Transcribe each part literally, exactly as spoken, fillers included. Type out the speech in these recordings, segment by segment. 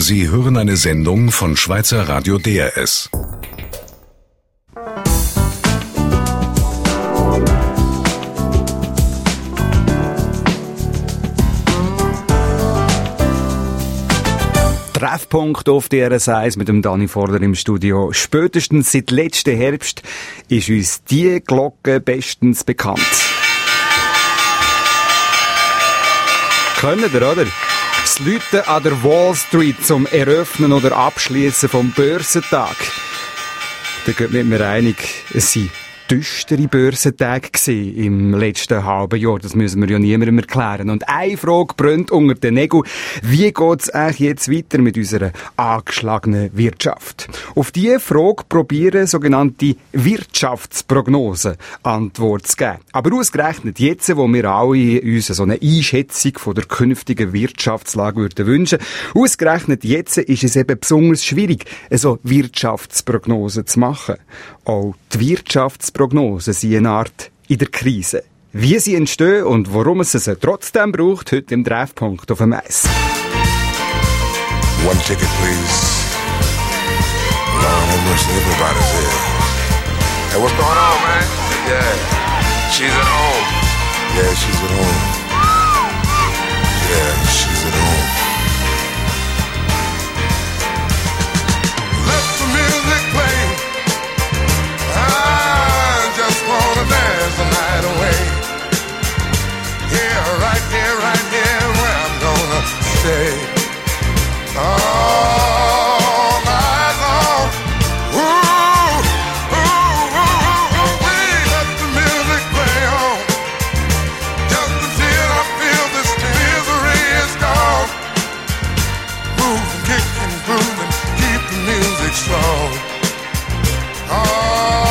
Sie hören eine Sendung von Schweizer Radio D R S. Treffpunkt auf D R S eins mit dem Dani Vorder im Studio. Spätestens seit letzten Herbst ist uns die Glocke bestens bekannt. Kennt ihr, oder? Das Läuten an der Wall Street zum Eröffnen oder Abschließen vom Börsentag. Da geht mit mir einig, es sind düstere Börsentage gewesen im letzten halben Jahr. Das müssen wir ja niemandem erklären. Und eine Frage brennt unter den Nägeln. Wie geht's eigentlich jetzt weiter mit unserer angeschlagenen Wirtschaft? Auf diese Frage probieren sogenannte Wirtschaftsprognosen Antwort zu geben. Aber ausgerechnet jetzt, wo wir alle uns so eine Einschätzung von der künftigen Wirtschaftslage würden wünschen, ausgerechnet jetzt ist es eben besonders schwierig, so Wirtschaftsprognosen zu machen. Auch die Wirtschaftsprognosen sind eine Art in der Krise. Wie sie entstehen und warum es sie trotzdem braucht, heute im Treffpunkt auf dem Eis. One ticket, please. Lord have mercy, everybody's here. Hey, what's going on, man? Yeah, she's at home. Yeah, she's at home. Yeah, she's at home. Let the music play. I just wanna dance the night away. Here, right here, right here, where I'm gonna stay. All night long. Ooh, ooh, ooh, ooh, ooh, wee. Let the music play on. Just until I feel this misery is gone. Move, kick and groove and keep the music strong. Oh.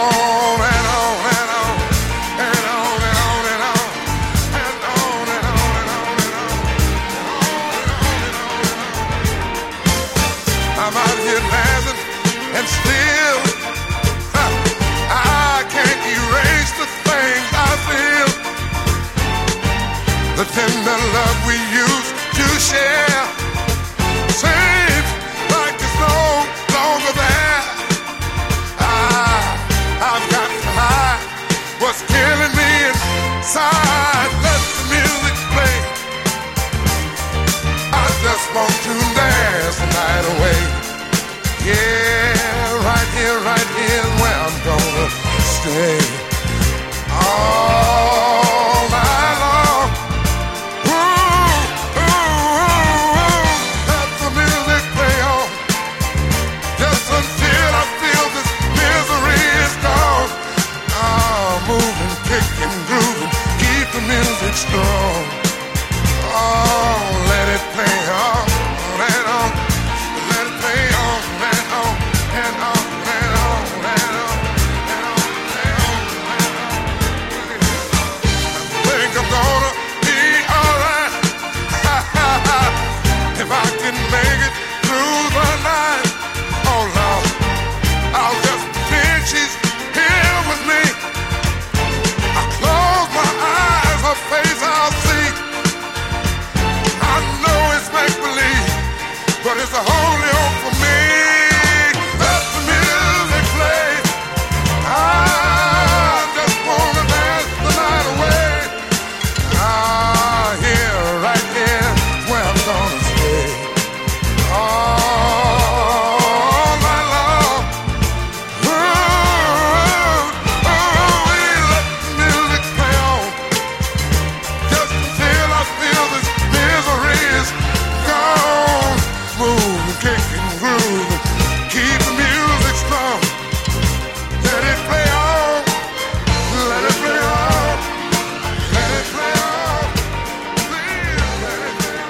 The tender love we used to share seems like it's no longer there. I, I've got to hide what's killing me inside. Let the music play. I just want to dance the night away. Yeah, right here, right here is where I'm gonna stay. All night long. Music strong. Oh, let it play on and on. Let it play on and on and on and on and on and on and on and on. I think I'm gonna be alright if I can make it through the night. Oh Lord, I'll just pretend she's here with me. I close my eyes. Her face I'll see. I know it's make-believe, but it's the only hope for me. Let the music play. I just wanna dance the night away. Ah, here, right here, where I'm gonna stay. All night long. Ooh, ooh, ooh, we let the music play on. Just until I feel this misery is gone. Move, kick and groove, keep the music strong. Let it play on, let it play on, let it play on. Please, let it play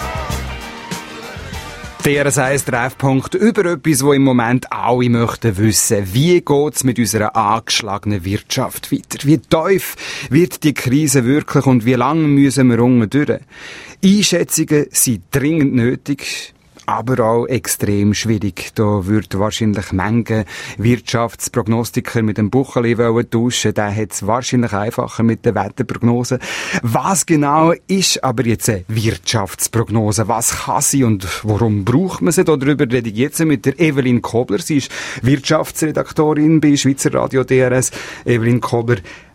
on. D R S eins Treffpunkt über etwas, wo im Moment alle möchten wissen. Wie geht's mit unserer angeschlagenen Wirtschaft weiter? Wie tief wird die Krise wirklich und wie lange müssen wir unten durch? Einschätzungen sind dringend nötig. aber auch extrem schwierig. Da würde wahrscheinlich Menge Wirtschaftsprognostiker mit dem Bucheli tauschen. Der hat es wahrscheinlich einfacher mit den Wetterprognosen. Was genau ist aber jetzt eine Wirtschaftsprognose? Was kann sie und warum braucht man sie? Darüber rede ich jetzt mit der Evelyn Kobler. Sie ist Wirtschaftsredaktorin bei Schweizer Radio D R S. Evelyn Kobler,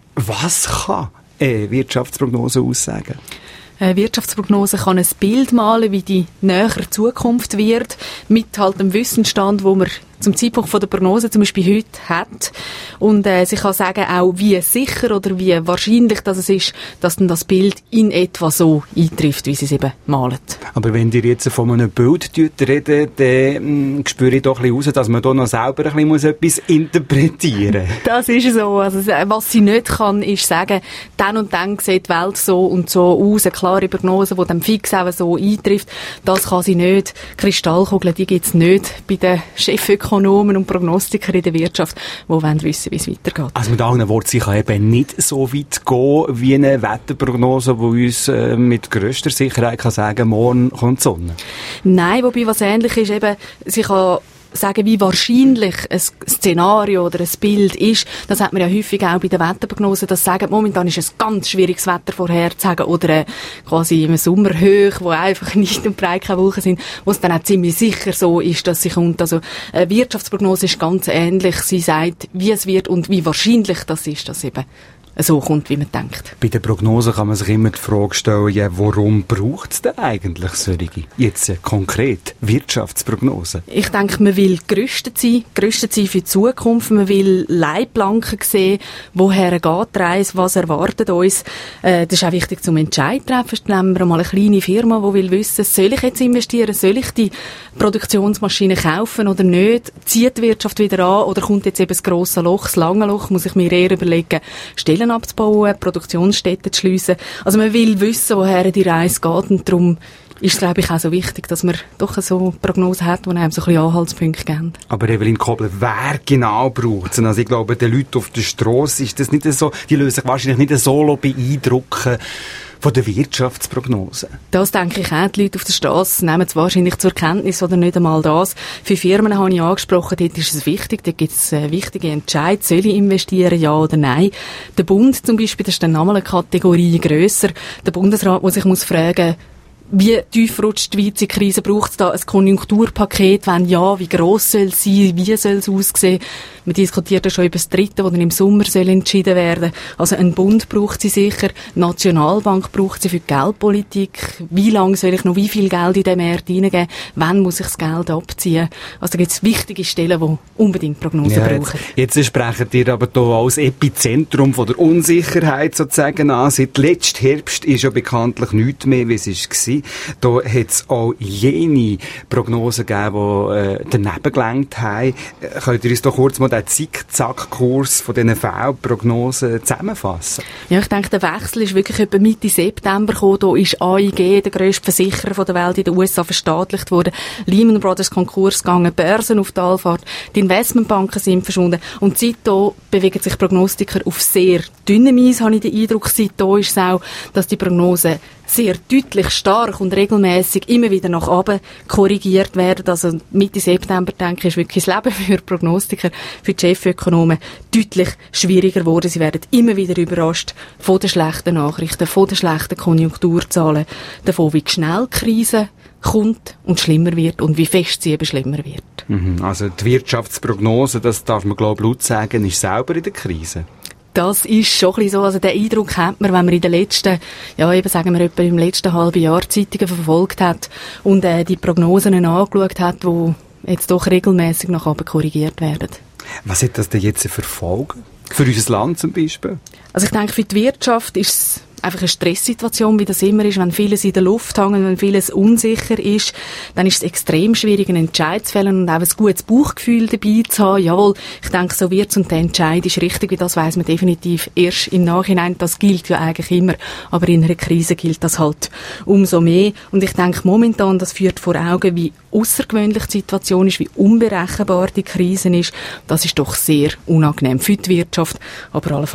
was kann eine Wirtschaftsprognose aussagen? Eine Wirtschaftsprognose kann ein Bild malen, wie die nähere Zukunft wird, mit halt dem Wissensstand, wo man zum Zeitpunkt von der Prognose zum Beispiel heute hat. Und äh, sie kann sagen auch, wie sicher oder wie wahrscheinlich dass es ist, dass dann das Bild in etwa so eintrifft, wie sie es eben malen. Aber wenn ihr jetzt von einem Bild redet, dann mh, spüre ich doch ein bisschen raus, dass man da noch selber ein bisschen muss etwas interpretieren muss. Das ist so. Also, was sie nicht kann, ist sagen, dann und dann sieht die Welt so und so aus, eine klare Prognose, die dann fix auch so eintrifft. Das kann sie nicht. Kristallkugeln, die gibt es nicht bei den Chefökonomen und Prognostiker in der Wirtschaft, die wollen wissen, wie es weitergeht. Also mit anderen Worten, sie kann eben nicht so weit gehen wie eine Wetterprognose, die uns äh, mit grösster Sicherheit kann sagen, morgen kommt die Sonne. Nein, wobei was ähnlich ist, eben, sie kann sagen, wie wahrscheinlich ein Szenario oder ein Bild ist. Das hat man ja häufig auch bei den Wetterprognosen, dass sagen, momentan ist es ganz schwieriges Wetter vorherzusagen oder äh, quasi im Sommer hoch, wo einfach nicht und breit keine Wolken sind, wo es dann auch ziemlich sicher so ist, dass sie kommt. Also eine Wirtschaftsprognose ist ganz ähnlich. Sie sagt, wie es wird und wie wahrscheinlich das ist, dass eben so kommt, wie man denkt. Bei den Prognosen kann man sich immer die Frage stellen, ja, warum braucht es denn eigentlich solche? Jetzt äh, konkret Wirtschaftsprognosen. Ich denke, man will gerüstet sein, gerüstet sein für die Zukunft. Man will Leitplanken sehen, woher geht die Reise, was erwartet uns. Äh, das ist auch wichtig zum Entscheid treffen. Nehmen wir mal eine kleine Firma, die will wissen, soll ich jetzt investieren, soll ich die Produktionsmaschine kaufen oder nicht? Zieht die Wirtschaft wieder an oder kommt jetzt eben das grosse Loch, das lange Loch? Muss ich mir eher überlegen, Stellen abzubauen, Produktionsstätten zu schliessen. Also man will wissen, woher die Reise geht und darum ist es, glaube ich, auch so wichtig, dass man doch so Prognosen hat, die einem so ein bisschen Anhaltspunkte geben. Aber Evelyn Kobler, wer genau braucht es? Also ich glaube, die Leute auf der Strasse, ist das nicht so, die lösen sich wahrscheinlich nicht so beeindrucken von der Wirtschaftsprognose. Das denke ich auch. Die Leute auf der Strasse nehmen es wahrscheinlich zur Kenntnis oder nicht einmal das. Für Firmen habe ich angesprochen, dort ist es wichtig, dort gibt es äh, wichtige Entscheidungen, soll ich investieren, ja oder nein. Der Bund zum Beispiel, das ist dann nochmal eine Kategorie grösser. Der Bundesrat muss sich muss fragen, wie tief rutscht die Schweiz in Krise? Braucht es da ein Konjunkturpaket? Wenn ja, wie gross soll es sein? Wie soll es aussehen? Man diskutiert ja schon über das Dritte, das dann im Sommer soll entschieden werden. Also ein Bund braucht sie sicher, die Nationalbank braucht sie für die Geldpolitik. Wie lange soll ich noch wie viel Geld in den Markt hineingeben? Wann muss ich das Geld abziehen? Also da gibt es wichtige Stellen, die unbedingt Prognosen ja, brauchen. Jetzt, jetzt sprechen ihr aber hier als Epizentrum von der Unsicherheit sozusagen an. Seit letztem Herbst ist ja bekanntlich nichts mehr, wie es war. Da hat es auch jene Prognosen gegeben, die äh, daneben gelenkt haben. Äh, könnt ihr uns doch kurz mal den Zickzack-Kurs von diesen Fehlprognosen zusammenfassen? Ja, ich denke, der Wechsel ist wirklich etwa Mitte September gekommen. Da ist A I G, der grösste Versicherer der Welt in den U S A, verstaatlicht worden. Lehman Brothers Konkurs gegangen, Börsen auf Talfahrt, die Investmentbanken sind verschwunden. Und seitdem bewegen sich Prognostiker auf sehr dünnem Eis, habe ich den Eindruck. Seitdem ist es auch, dass die Prognosen sehr deutlich, stark und regelmäßig immer wieder nach oben korrigiert werden. Also Mitte September, denke ich, ist wirklich das Leben für Prognostiker, für die Chefökonomen deutlich schwieriger geworden. Sie werden immer wieder überrascht von den schlechten Nachrichten, von den schlechten Konjunkturzahlen, davon, wie schnell die Krise kommt und schlimmer wird und wie fest sie eben schlimmer wird. Mhm, also die Wirtschaftsprognose, das darf man glaube ich laut sagen, ist selber in der Krise. Das ist schon ein bisschen so, also den Eindruck hat man, wenn man in den letzten, ja eben sagen wir etwa im letzten halben Jahr Zeitungen verfolgt hat und äh, die Prognosen angeschaut hat, die jetzt doch regelmäßig nach oben korrigiert werden. Was hat das denn jetzt für Folgen? Für unser Land zum Beispiel? Also ich denke, für die Wirtschaft ist es einfach eine Stresssituation, wie das immer ist. Wenn vieles in der Luft hängt, wenn vieles unsicher ist, dann ist es extrem schwierig, einen Entscheid zu fällen und auch ein gutes Bauchgefühl dabei zu haben. Jawohl, ich denke, so wird's und der Entscheid ist richtig, wie das weiss man definitiv erst im Nachhinein. Das gilt ja eigentlich immer, aber in einer Krise gilt das halt umso mehr. Und ich denke, momentan, das führt vor Augen, wie außergewöhnlich die Situation ist, wie unberechenbar die Krise ist. Das ist doch sehr unangenehm für die Wirtschaft, aber allenfalls auch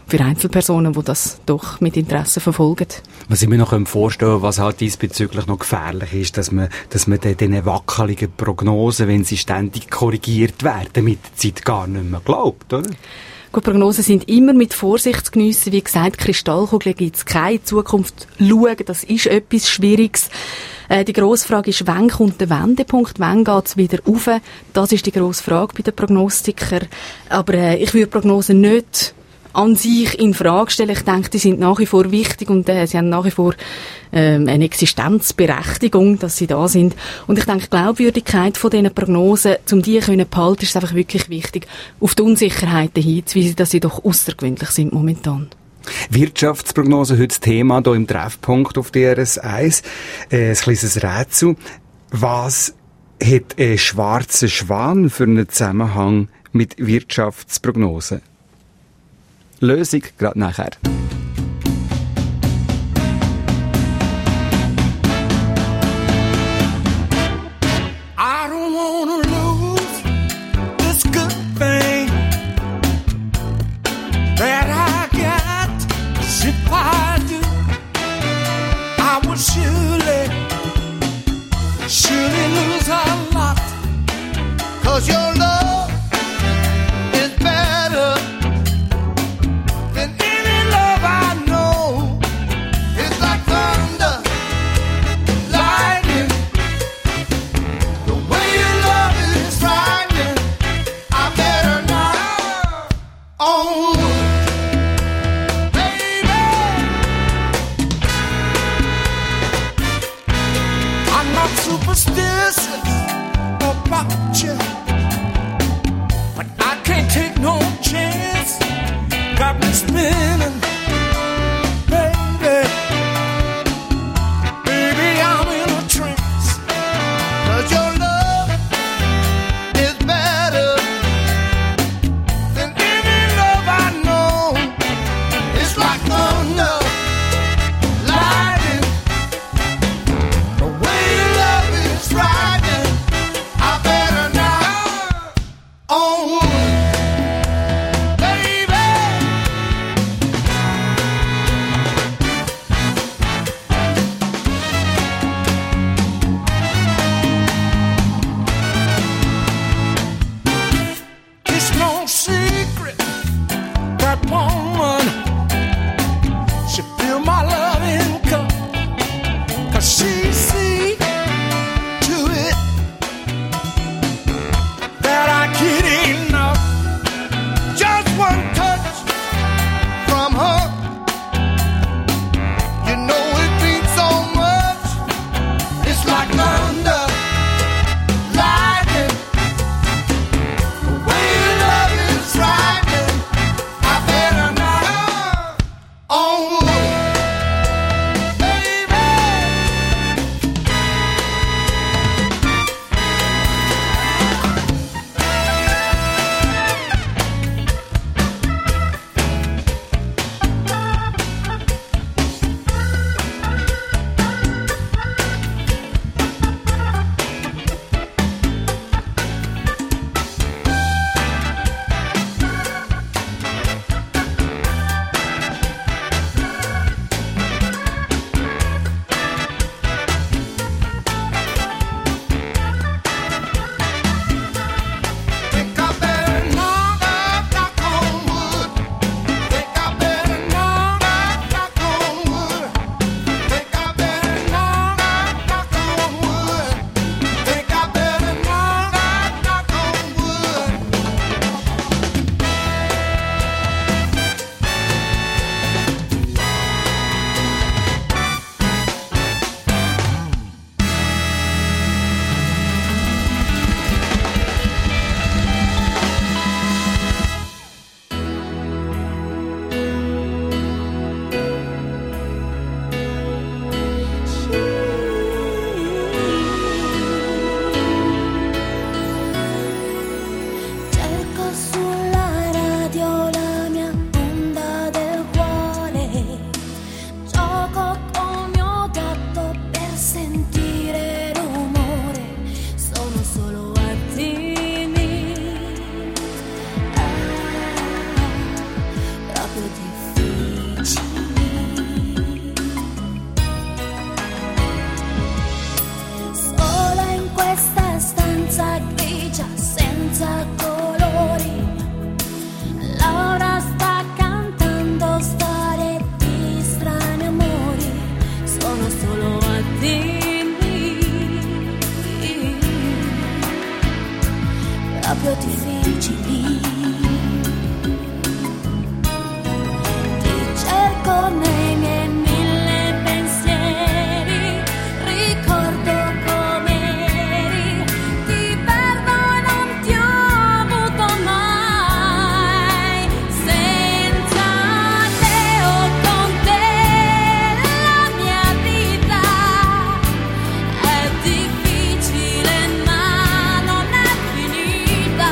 für Einzelpersonen, die das doch mit Interesse verfolgen. Was ich mir noch vorstellen kann, was halt diesbezüglich noch gefährlich ist, dass man, dass man diesen wackeligen Prognosen, wenn sie ständig korrigiert werden, mit der Zeit gar nicht mehr glaubt, oder? Gut, Prognosen sind immer mit Vorsicht zu geniessen. Wie gesagt, Kristallkugeln gibt es keine. Zukunft schauen, das ist etwas Schwieriges. Äh, die grosse Frage ist, wann kommt der Wendepunkt? Wann geht es wieder rauf? Das ist die grosse Frage bei den Prognostikern. Aber äh, ich würde Prognosen nicht an sich in Frage stellen. Ich denke, die sind nach wie vor wichtig und äh, sie haben nach wie vor ähm, eine Existenzberechtigung, dass sie da sind. Und ich denke, die Glaubwürdigkeit von diesen Prognosen, um die können behalten, ist einfach wirklich wichtig, auf die Unsicherheiten hinzuweisen, dass sie doch außergewöhnlich sind momentan. Wirtschaftsprognose, heute das Thema hier im Treffpunkt auf D R S eins. Äh, ein kleines Rätsel. Was hat ein schwarzer Schwan für einen Zusammenhang mit Wirtschaftsprognosen? Lösung gerade nachher. I don't wanna lose this good thing that I got. 'Cause if I do, I will surely, surely lose a lot. 'Cause your love is better than any love I know. It's like thunder, lightning. The way your love is frightening. I better not. Oh, baby, I'm not superstitious about you, but I can't take no chance. Got me spinning, baby. Baby, I'm in a trance. 'Cause your love is better than any love I know. It's like thunder, lightning. The way your love is frightening. I better not. Oh, baby. senza colori. Laura sta cantando storie di strani amori, sono solo attimi, proprio difficili. Ti cerco nei miei mille pensieri, ricordo com'eri, ti perdo e non ti ho avuto mai. Senza te o con te la mia vita è difficile ma non è finita.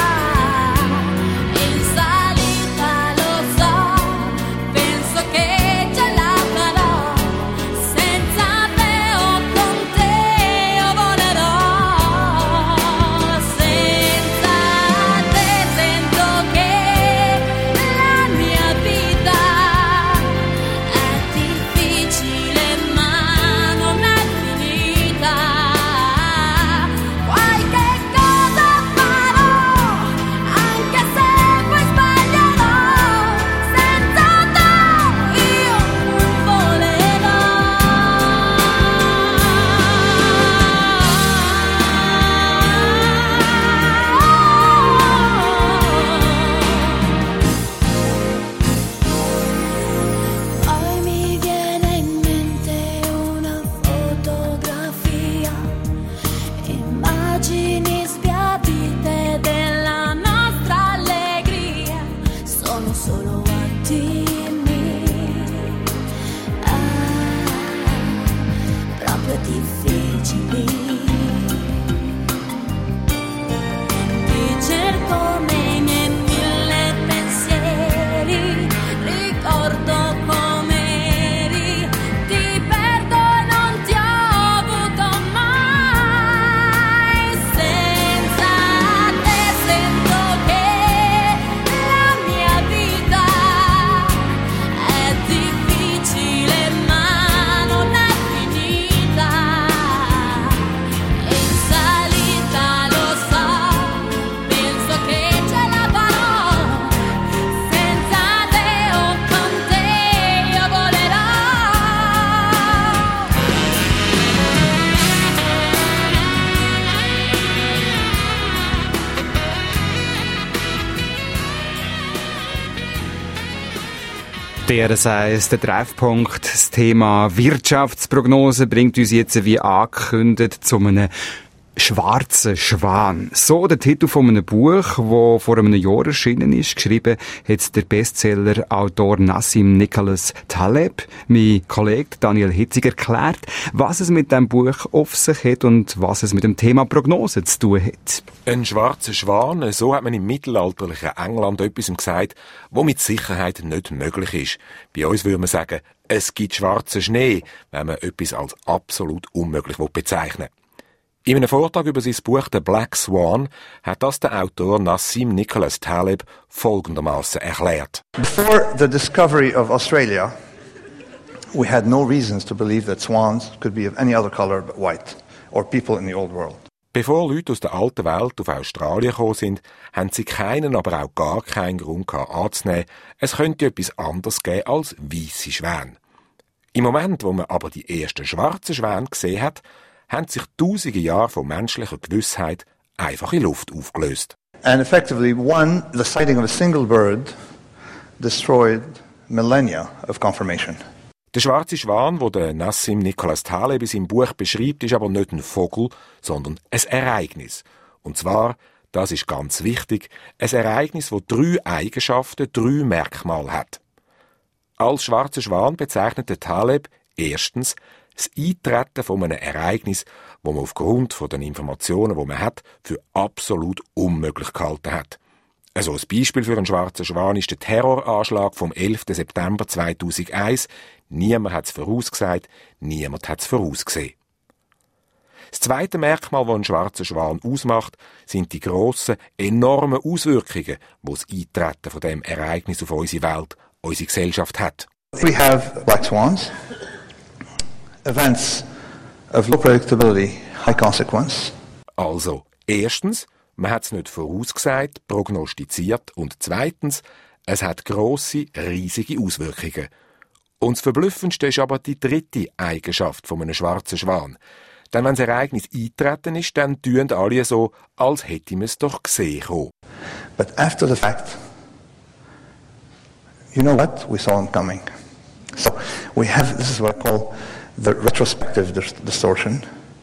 In salita lo so, penso che ce la farò. Senza te o con te io volerò. Senza te sento che la mia vita è difficile ma non è finita. Qualche cosa farò, anche se poi sbaglierò. Senza te io non volerò. Poi mi viene in mente una fotografia, immagini sbiadite della nostra allegria, sono solo attimi, ah, proprio difficili. Ti cerco nei miei mille pensieri, ricordo com'eri, ti perdo e non ti ho avuto mai. Senza te sento che la mia vita è difficile ma non è finita. In salita lo so, penso che ce la farò. Senza te o con te io volerò. D R S eins, der Treffpunkt, das Thema Wirtschaftsprognose bringt uns jetzt, wie angekündigt, zu einem schwarzen Schwan. So der Titel von einem Buch, das vor einem Jahr erschienen ist. Geschrieben hat der Bestseller-Autor Nassim Nicholas Taleb. Mein Kollege Daniel Hitzig erklärt, was es mit diesem Buch auf sich hat und was es mit dem Thema Prognose zu tun hat. Ein schwarzer Schwan, so hat man im mittelalterlichen England etwas gesagt, was mit Sicherheit nicht möglich ist. Bei uns würde man sagen, es gibt schwarzen Schnee, wenn man etwas als absolut unmöglich bezeichnen will. In einem Vortrag über sein Buch «The Black Swan» hat das der Autor Nassim Nicholas Taleb folgendermaßen erklärt. Before the discovery of Australia, we had no reasons to believe that swans could be of any other color but white, or people in the old world. Bevor Leute aus der alten Welt auf Australien gekommen sind, haben sie keinen, aber auch gar keinen Grund gehabt anzunehmen, es könnte etwas anderes geben als weisse Schwäne. Im Moment, wo man aber die ersten schwarzen Schwäne gesehen hat, haben sich tausende Jahre von menschlicher Gewissheit einfach in Luft aufgelöst. And effectively, one, the sighting of a single bird destroyed millennia of confirmation. Der schwarze Schwan, den der Nassim Nicholas Taleb in seinem Buch beschreibt, ist aber nicht ein Vogel, sondern ein Ereignis. Und zwar, das ist ganz wichtig, ein Ereignis, das drei Eigenschaften, drei Merkmale hat. Als schwarzer Schwan bezeichnet der Taleb erstens das Eintreten von einem Ereignis, das man aufgrund von den Informationen, die man hat, für absolut unmöglich gehalten hat. Also ein Beispiel für einen schwarzen Schwan ist der Terroranschlag vom elften September zweitausendeins. Niemand hat es vorausgesagt, niemand hat es vorausgesehen. Das zweite Merkmal, das einen schwarzen Schwan ausmacht, sind die grossen, enormen Auswirkungen, die das Eintreten von dem Ereignis auf unsere Welt, unsere Gesellschaft hat. We have black swans, events of low predictability, high consequence. Also, erstens, man hat es nicht vorausgesagt, prognostiziert und zweitens, es hat grosse, riesige Auswirkungen. Und das Verblüffendste ist aber die dritte Eigenschaft von einem schwarzen Schwan. Denn wenn das Ereignis eintreten ist, dann tun alle so, als hätten wir es doch gesehen. But after the fact, you know what? We saw him coming. So we have, this is what I call the retrospective dis- distortion.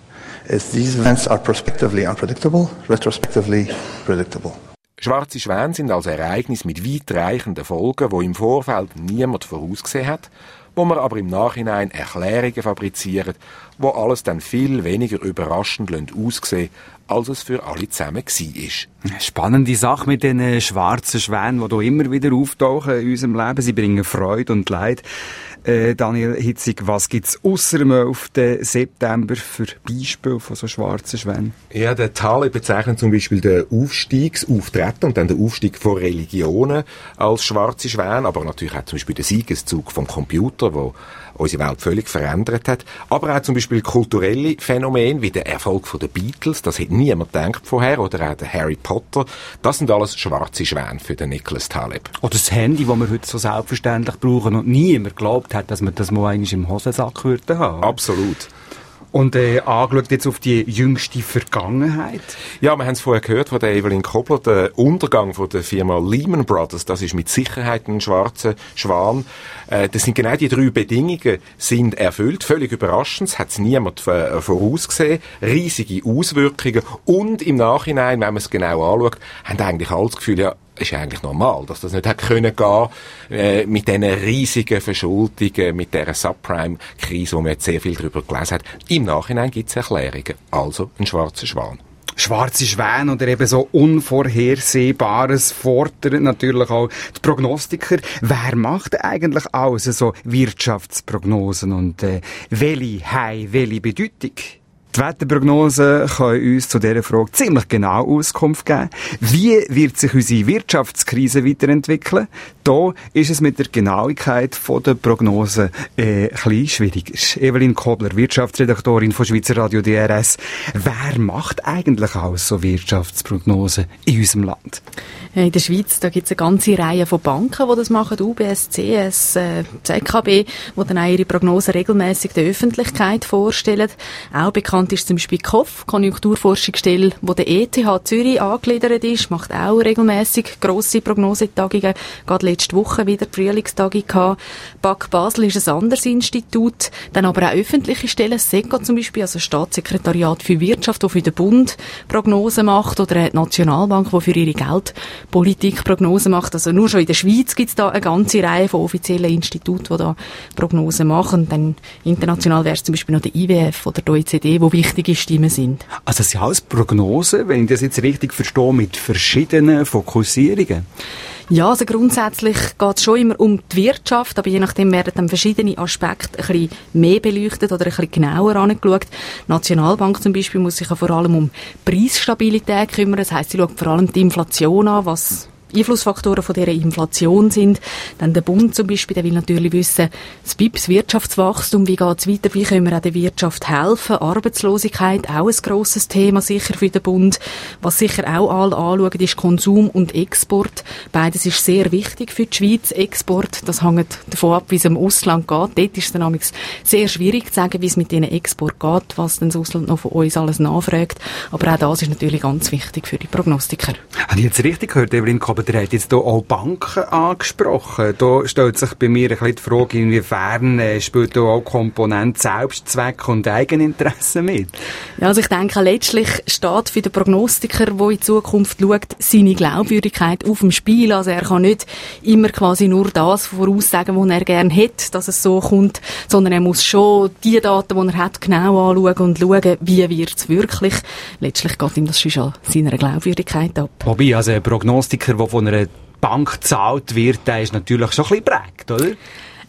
Is these events are prospectively unpredictable, retrospectively predictable. Schwarze Schwäne sind also Ereignisse mit weitreichenden Folgen, die im Vorfeld niemand vorausgesehen hat, wo man aber im Nachhinein Erklärungen fabriziert, wo alles dann viel weniger überraschend aussehen, als es für alle zusammen war. Spannende Sache mit diesen schwarzen Schwänen, die hier immer wieder auftauchen in unserem Leben. Sie bringen Freude und Leid. Äh, Daniel Hitzig, was gibt es ausser dem elften September für Beispiele von so schwarzen Schwänen? Ja, der Taleb bezeichnet zum Beispiel den Aufstiegsauftreten und dann den Aufstieg von Religionen als schwarze Schwäne, aber natürlich auch zum Beispiel den Siegeszug vom Computer, der unsere Welt völlig verändert hat. Aber auch zum Beispiel kulturelle Phänomene wie der Erfolg der Beatles, das hätte niemand gedacht vorher, oder auch der Harry Potter. Das sind alles schwarze Schwäne für den Nicholas Taleb. Oder das Handy, das wir heute so selbstverständlich brauchen und niemand glaubt hat, dass man das mal einmal im Hosensack würde haben. Absolut. Und äh, angeschaut jetzt auf die jüngste Vergangenheit. Ja, wir haben es vorher gehört von der Evelyn Kobler, der Untergang von der Firma Lehman Brothers, das ist mit Sicherheit ein schwarzer Schwan. Äh, das sind genau die drei Bedingungen, sind erfüllt. Völlig überraschend, hat es niemand äh, vorausgesehen. Riesige Auswirkungen und im Nachhinein, wenn man es genau anschaut, haben eigentlich alle das Gefühl, ja, ist eigentlich normal, dass das nicht hätte können gehen, äh, mit diesen riesigen Verschuldungen, mit dieser Subprime-Krise, wo man jetzt sehr viel darüber gelesen hat. Im Nachhinein gibt es Erklärungen. Also ein schwarzer Schwan. Schwarze Schwäne oder eben so Unvorhersehbares fordern natürlich auch die Prognostiker. Wer macht eigentlich alles so Wirtschaftsprognosen und äh, welche haben welche Bedeutung? Die Wetterprognosen können uns zu dieser Frage ziemlich genau Auskunft geben. Wie wird sich unsere Wirtschaftskrise weiterentwickeln? Da ist es mit der Genauigkeit der Prognosen äh, ein bisschen schwieriger. Evelyn Kobler, Wirtschaftsredaktorin von Schweizer Radio D R S. Wer macht eigentlich auch so Wirtschaftsprognosen in unserem Land? In der Schweiz, da gibt es eine ganze Reihe von Banken, die das machen, U B S, C S, äh, Z K B, die dann auch ihre Prognosen regelmässig der Öffentlichkeit vorstellen. Auch bekannt ist zum Beispiel K O F, Konjunkturforschungsstelle, wo der E T H Zürich angegliedert ist, macht auch regelmässig grosse Prognosetagungen. Gerade letzte Woche wieder die Frühlingstagung gehabt. B A K Basel ist ein anderes Institut. Dann aber auch öffentliche Stellen, S E C A zum Beispiel, also Staatssekretariat für Wirtschaft, das für den Bund Prognosen macht, oder die Nationalbank, die für ihre Geldpolitik Prognosen macht. Also nur schon in der Schweiz gibt es da eine ganze Reihe von offiziellen Instituten, die da Prognosen machen. Dann international wäre es zum Beispiel noch der I W F oder der O E C D, wo wichtige Stimmen sind. Also es sind alles Prognosen, wenn ich das jetzt richtig verstehe, mit verschiedenen Fokussierungen? Ja, also grundsätzlich geht es schon immer um die Wirtschaft, aber je nachdem werden dann verschiedene Aspekte ein bisschen mehr beleuchtet oder ein bisschen genauer angeschaut. Die Nationalbank zum Beispiel muss sich ja vor allem um Preisstabilität kümmern. Das heisst, sie schaut vor allem die Inflation an, was Einflussfaktoren von dieser Inflation sind. Dann der Bund zum Beispiel, der will natürlich wissen, das B I P, das Wirtschaftswachstum, wie geht es weiter, wie können wir auch der Wirtschaft helfen. Arbeitslosigkeit, auch ein grosses Thema sicher für den Bund. Was sicher auch alle anschauen, ist Konsum und Export. Beides ist sehr wichtig für die Schweiz. Export, das hängt davon ab, wie es im Ausland geht. Dort ist es dann sehr schwierig zu sagen, wie es mit diesen Export geht, was dann das Ausland noch von uns alles nachfragt. Aber auch das ist natürlich ganz wichtig für die Prognostiker. Habe ich jetzt richtig gehört, Evelyn Kobler? Aber ihr habt jetzt hier auch Banken angesprochen. Da stellt sich bei mir ein bisschen die Frage, inwiefern äh, spielt da auch Komponente Selbstzweck und Eigeninteresse mit? Ja, also ich denke, letztlich steht für den Prognostiker, der in die Zukunft schaut, seine Glaubwürdigkeit auf dem Spiel. Also er kann nicht immer quasi nur das voraussagen, was er gerne hätte, dass es so kommt, sondern er muss schon die Daten, die er hat, genau anschauen und schauen, wie wird es wirklich. Letztlich geht ihm das schon an seiner Glaubwürdigkeit ab. Wobei, also ein Prognostiker, der von einer Bank gezahlt wird, der ist natürlich schon ein bisschen prägt, oder?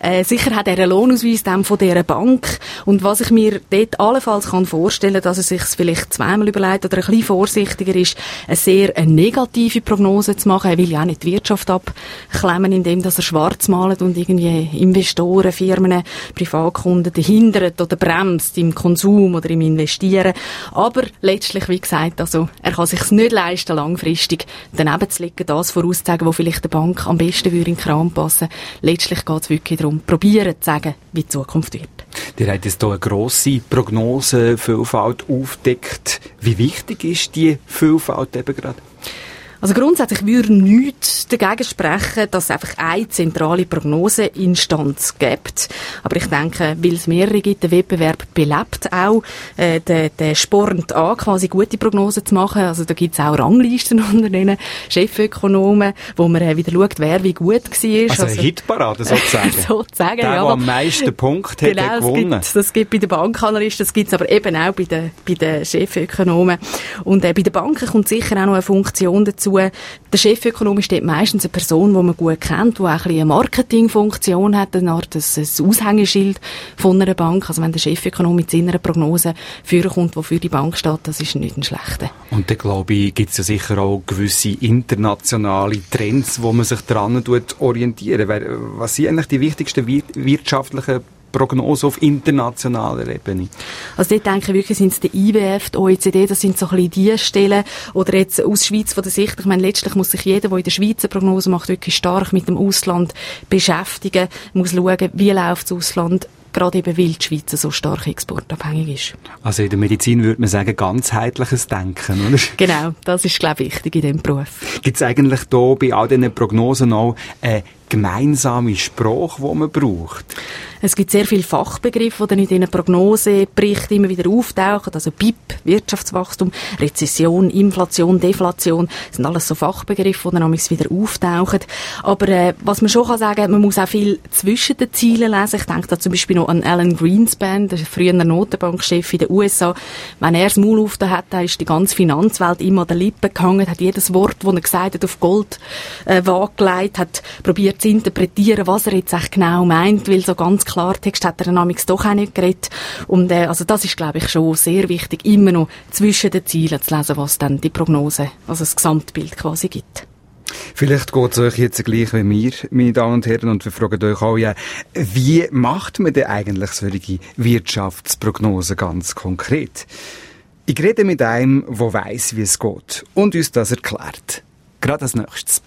Äh, sicher hat er einen Lohnausweis dann von dieser Bank. Und was ich mir dort allenfalls kann vorstellen, dass er sich vielleicht zweimal überlegt oder ein bisschen vorsichtiger ist, eine sehr eine negative Prognose zu machen. Er will ja auch nicht die Wirtschaft abklemmen, indem dass er schwarz malt und irgendwie Investoren, Firmen, Privatkunden hindert oder bremst im Konsum oder im Investieren. Aber letztlich, wie gesagt, also, er kann sich nicht leisten, langfristig daneben zu liegen, das vorauszusagen, was vielleicht der Bank am besten würde in den Kram passen. Letztlich geht es wirklich darum, probieren zu sagen, wie die Zukunft wird. Ihr habt jetzt hier eine grosse Prognosenvielfalt aufgedeckt. Wie wichtig ist die Vielfalt eben gerade? Also grundsätzlich würde nichts dagegen sprechen, dass es einfach eine zentrale Prognoseinstanz gibt. Aber ich denke, weil es mehrere gibt, der Wettbewerb belebt auch, äh, der, der spornt an, quasi gute Prognosen zu machen. Also da gibt es auch Ranglisten unter den Chefökonomen, wo man äh, wieder schaut, wer wie gut war. Also eine Hitparade sozusagen. sozusagen, der, ja. Der am meisten Punkte hat, genau, hat gewonnen. Das gibt, das gibt bei den Bankanalysten, das gibt es aber eben auch bei den, bei den Chefökonomen. Und äh, bei den Banken kommt sicher auch noch eine Funktion dazu. Der Chefökonom ist dort meistens eine Person, die man gut kennt, die auch ein bisschen eine Marketingfunktion hat, eine Art ein Aushängeschild von einer Bank. Also wenn der Chefökonom mit seiner Prognose vorkommt, die für die Bank steht, das ist nicht ein schlechter. Und dann, glaube ich, gibt es ja sicher auch gewisse internationale Trends, wo man sich daran orientieren. Was sind eigentlich die wichtigsten wirtschaftlichen Prognose auf internationaler Ebene? Also dort denke ich wirklich, sind es der I W F, die O E C D, das sind so ein bisschen die Stellen. Oder jetzt aus Schweiz von der Sicht, ich meine, letztlich muss sich jeder, der in der Schweiz eine Prognose macht, wirklich stark mit dem Ausland beschäftigen, muss schauen, wie läuft das Ausland, gerade eben weil die Schweiz so stark exportabhängig ist. Also in der Medizin würde man sagen, ganzheitliches Denken, oder? Genau, das ist, glaube ich, wichtig in diesem Beruf. Gibt es eigentlich hier bei all diesen Prognosen auch eine gemeinsame Sprache, die man braucht? Es gibt sehr viele Fachbegriffe, die dann in diesen Prognoseberichten immer wieder auftauchen. Also B I P, Wirtschaftswachstum, Rezession, Inflation, Deflation. Das sind alles so Fachbegriffe, die dann manchmal wieder auftauchen. Aber äh, was man schon kann sagen, man muss auch viel zwischen den Zielen lesen. Ich denke da zum Beispiel noch an Alan Greenspan, der frühere Notenbankchef in den U S A. Wenn er das Maul aufgetan hat, dann ist die ganze Finanzwelt immer an den Lippen gehangen, hat jedes Wort, das er gesagt hat, auf Gold äh, waaggelegt, hat probiert zu interpretieren, was er jetzt echt genau meint, weil so ganz Klartext hat er dann amigs doch auch nicht geredet. Und äh, also das ist, glaube ich, schon sehr wichtig, immer noch zwischen den Zielen zu lesen, was dann die Prognose, also das Gesamtbild quasi gibt. Vielleicht geht es euch jetzt gleich wie mir, meine Damen und Herren, und wir fragen euch auch ja, wie macht man denn eigentlich solche Wirtschaftsprognosen ganz konkret? Ich rede mit einem, der weiss, wie es geht und uns das erklärt. Gerade als nächstes.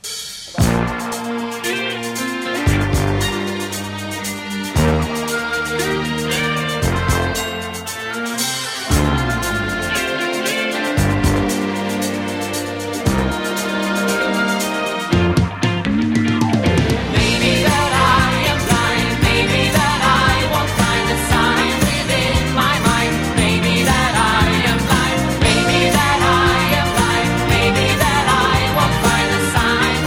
Sign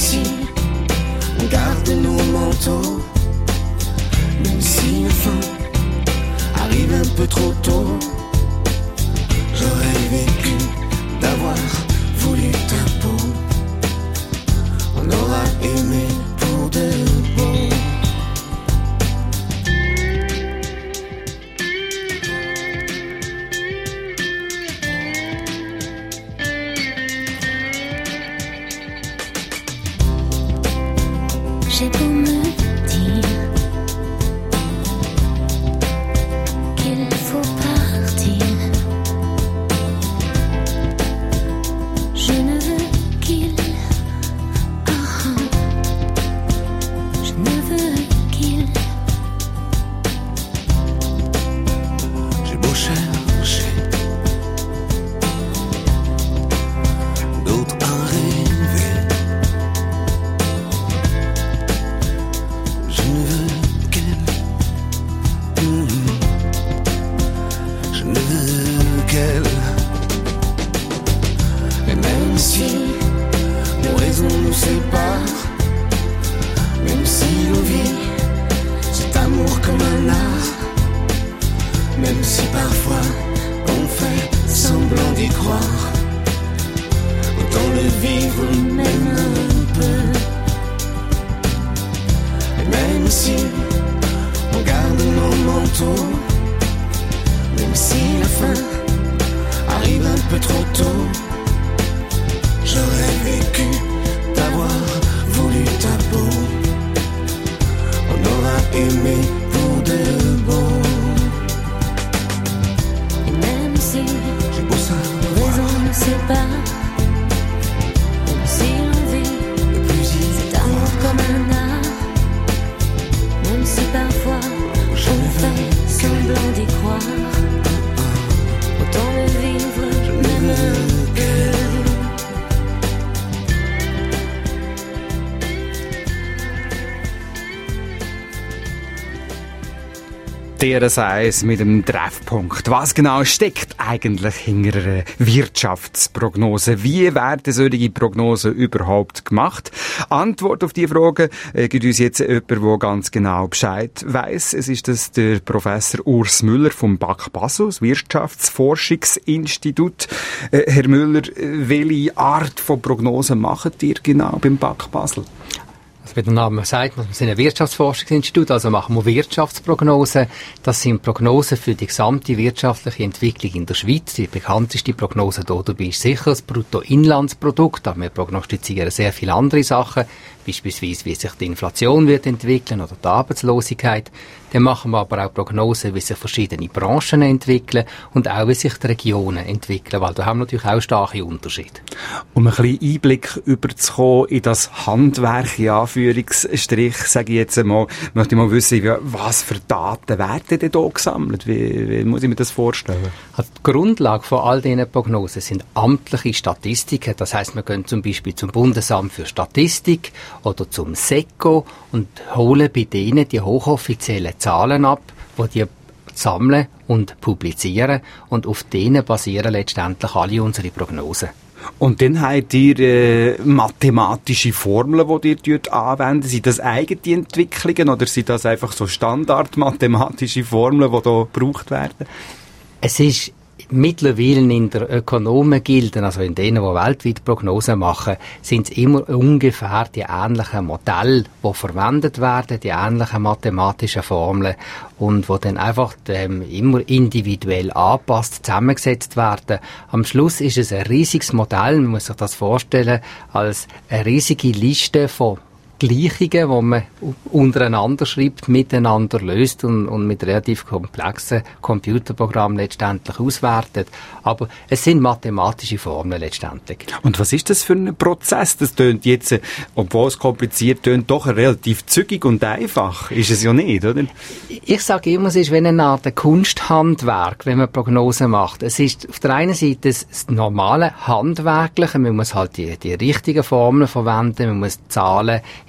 si on garde nos manteaux, même si la fin arrive un peu trop tôt, j'aurais vécu d'avoir voulu ta peau. On aura aimé pour de bon. J'ai beau me dire qu'il faut partir, je ne veux qu'il, ah, je ne veux qu'il. J'ai beau chercher d'autres à rêver, je ne veux qu'elle, Mmh. je ne veux qu'elle. Et même si nos raisons nous séparent, même si l'on vit cet amour comme un art, même si parfois on fait semblant d'y croire, autant le vivre même un peu. Et même si on garde nos manteaux, même si la fin arrive un peu trop tôt, j'aurais vécu d'avoir voulu ta peau. On aura aimé pour de bon. Et même si J'ai beau nos savoir raisons nous séparent, même si l'on vit ne plus y cet amour comme un art, même si parfois on fait semblant d'y croire, autant le vivre même un peu. D R S eins mit dem Treffpunkt. Was genau steckt eigentlich hinter einer Wirtschaftsprognose? Wie werden solche Prognosen überhaupt gemacht? Antwort auf diese Frage äh, gibt uns jetzt jemand, der ganz genau Bescheid weiss. Es ist das der Professor Urs Müller vom B A K Basel, das Wirtschaftsforschungsinstitut. Äh, Herr Müller, äh, welche Art von Prognosen macht ihr genau beim B A K Basel? Also wie der Name sagt, wir sind ein Wirtschaftsforschungsinstitut, also machen wir Wirtschaftsprognosen. Das sind Prognosen für die gesamte wirtschaftliche Entwicklung in der Schweiz. Die bekannteste Prognose hier dabei ist sicher das Bruttoinlandsprodukt, aber wir prognostizieren sehr viele andere Sachen, beispielsweise wie sich die Inflation wird entwickeln oder die Arbeitslosigkeit. Dann machen wir aber auch Prognosen, wie sich verschiedene Branchen entwickeln und auch wie sich die Regionen entwickeln, weil da haben wir natürlich auch starke Unterschiede. Um ein bisschen Einblick überzukommen in das Handwerk, in Anführungsstrich, sage ich jetzt einmal, möchte ich mal wissen, wie- was für Daten werden denn hier gesammelt? Wie, wie muss ich mir das vorstellen? Also die Grundlage von all diesen Prognosen sind amtliche Statistiken. Das heisst, wir gehen zum Beispiel zum Bundesamt für Statistik oder zum SECO und holen bei denen die hochoffiziellen Zahlen ab, die die sammeln und publizieren. Und auf denen basieren letztendlich alle unsere Prognosen. Und dann habt ihr äh, mathematische Formeln, die ihr dort anwendet. Sind das eigene Entwicklungen oder sind das einfach so standardmathematische Formeln, die hier gebraucht werden? Es ist mittlerweile in der Ökonomengilde, also in denen, die weltweit Prognosen machen, sind es immer ungefähr die ähnlichen Modelle, die verwendet werden, die ähnlichen mathematischen Formeln und die dann einfach ähm, immer individuell angepasst zusammengesetzt werden. Am Schluss ist es ein riesiges Modell, man muss sich das vorstellen, als eine riesige Liste von Gleichungen, die man untereinander schreibt, miteinander löst und, und mit relativ komplexen Computerprogrammen letztendlich auswertet. Aber es sind mathematische Formeln letztendlich. Und was ist das für ein Prozess? Das tönt jetzt, äh, obwohl es kompliziert tönt, doch relativ zügig und einfach. Ist es ja nicht, oder? Ich sage immer, es ist wie eine Art Kunsthandwerk, wenn man Prognosen macht. Es ist auf der einen Seite das normale Handwerkliche, man muss halt die, die richtigen Formeln verwenden, man muss Zahlen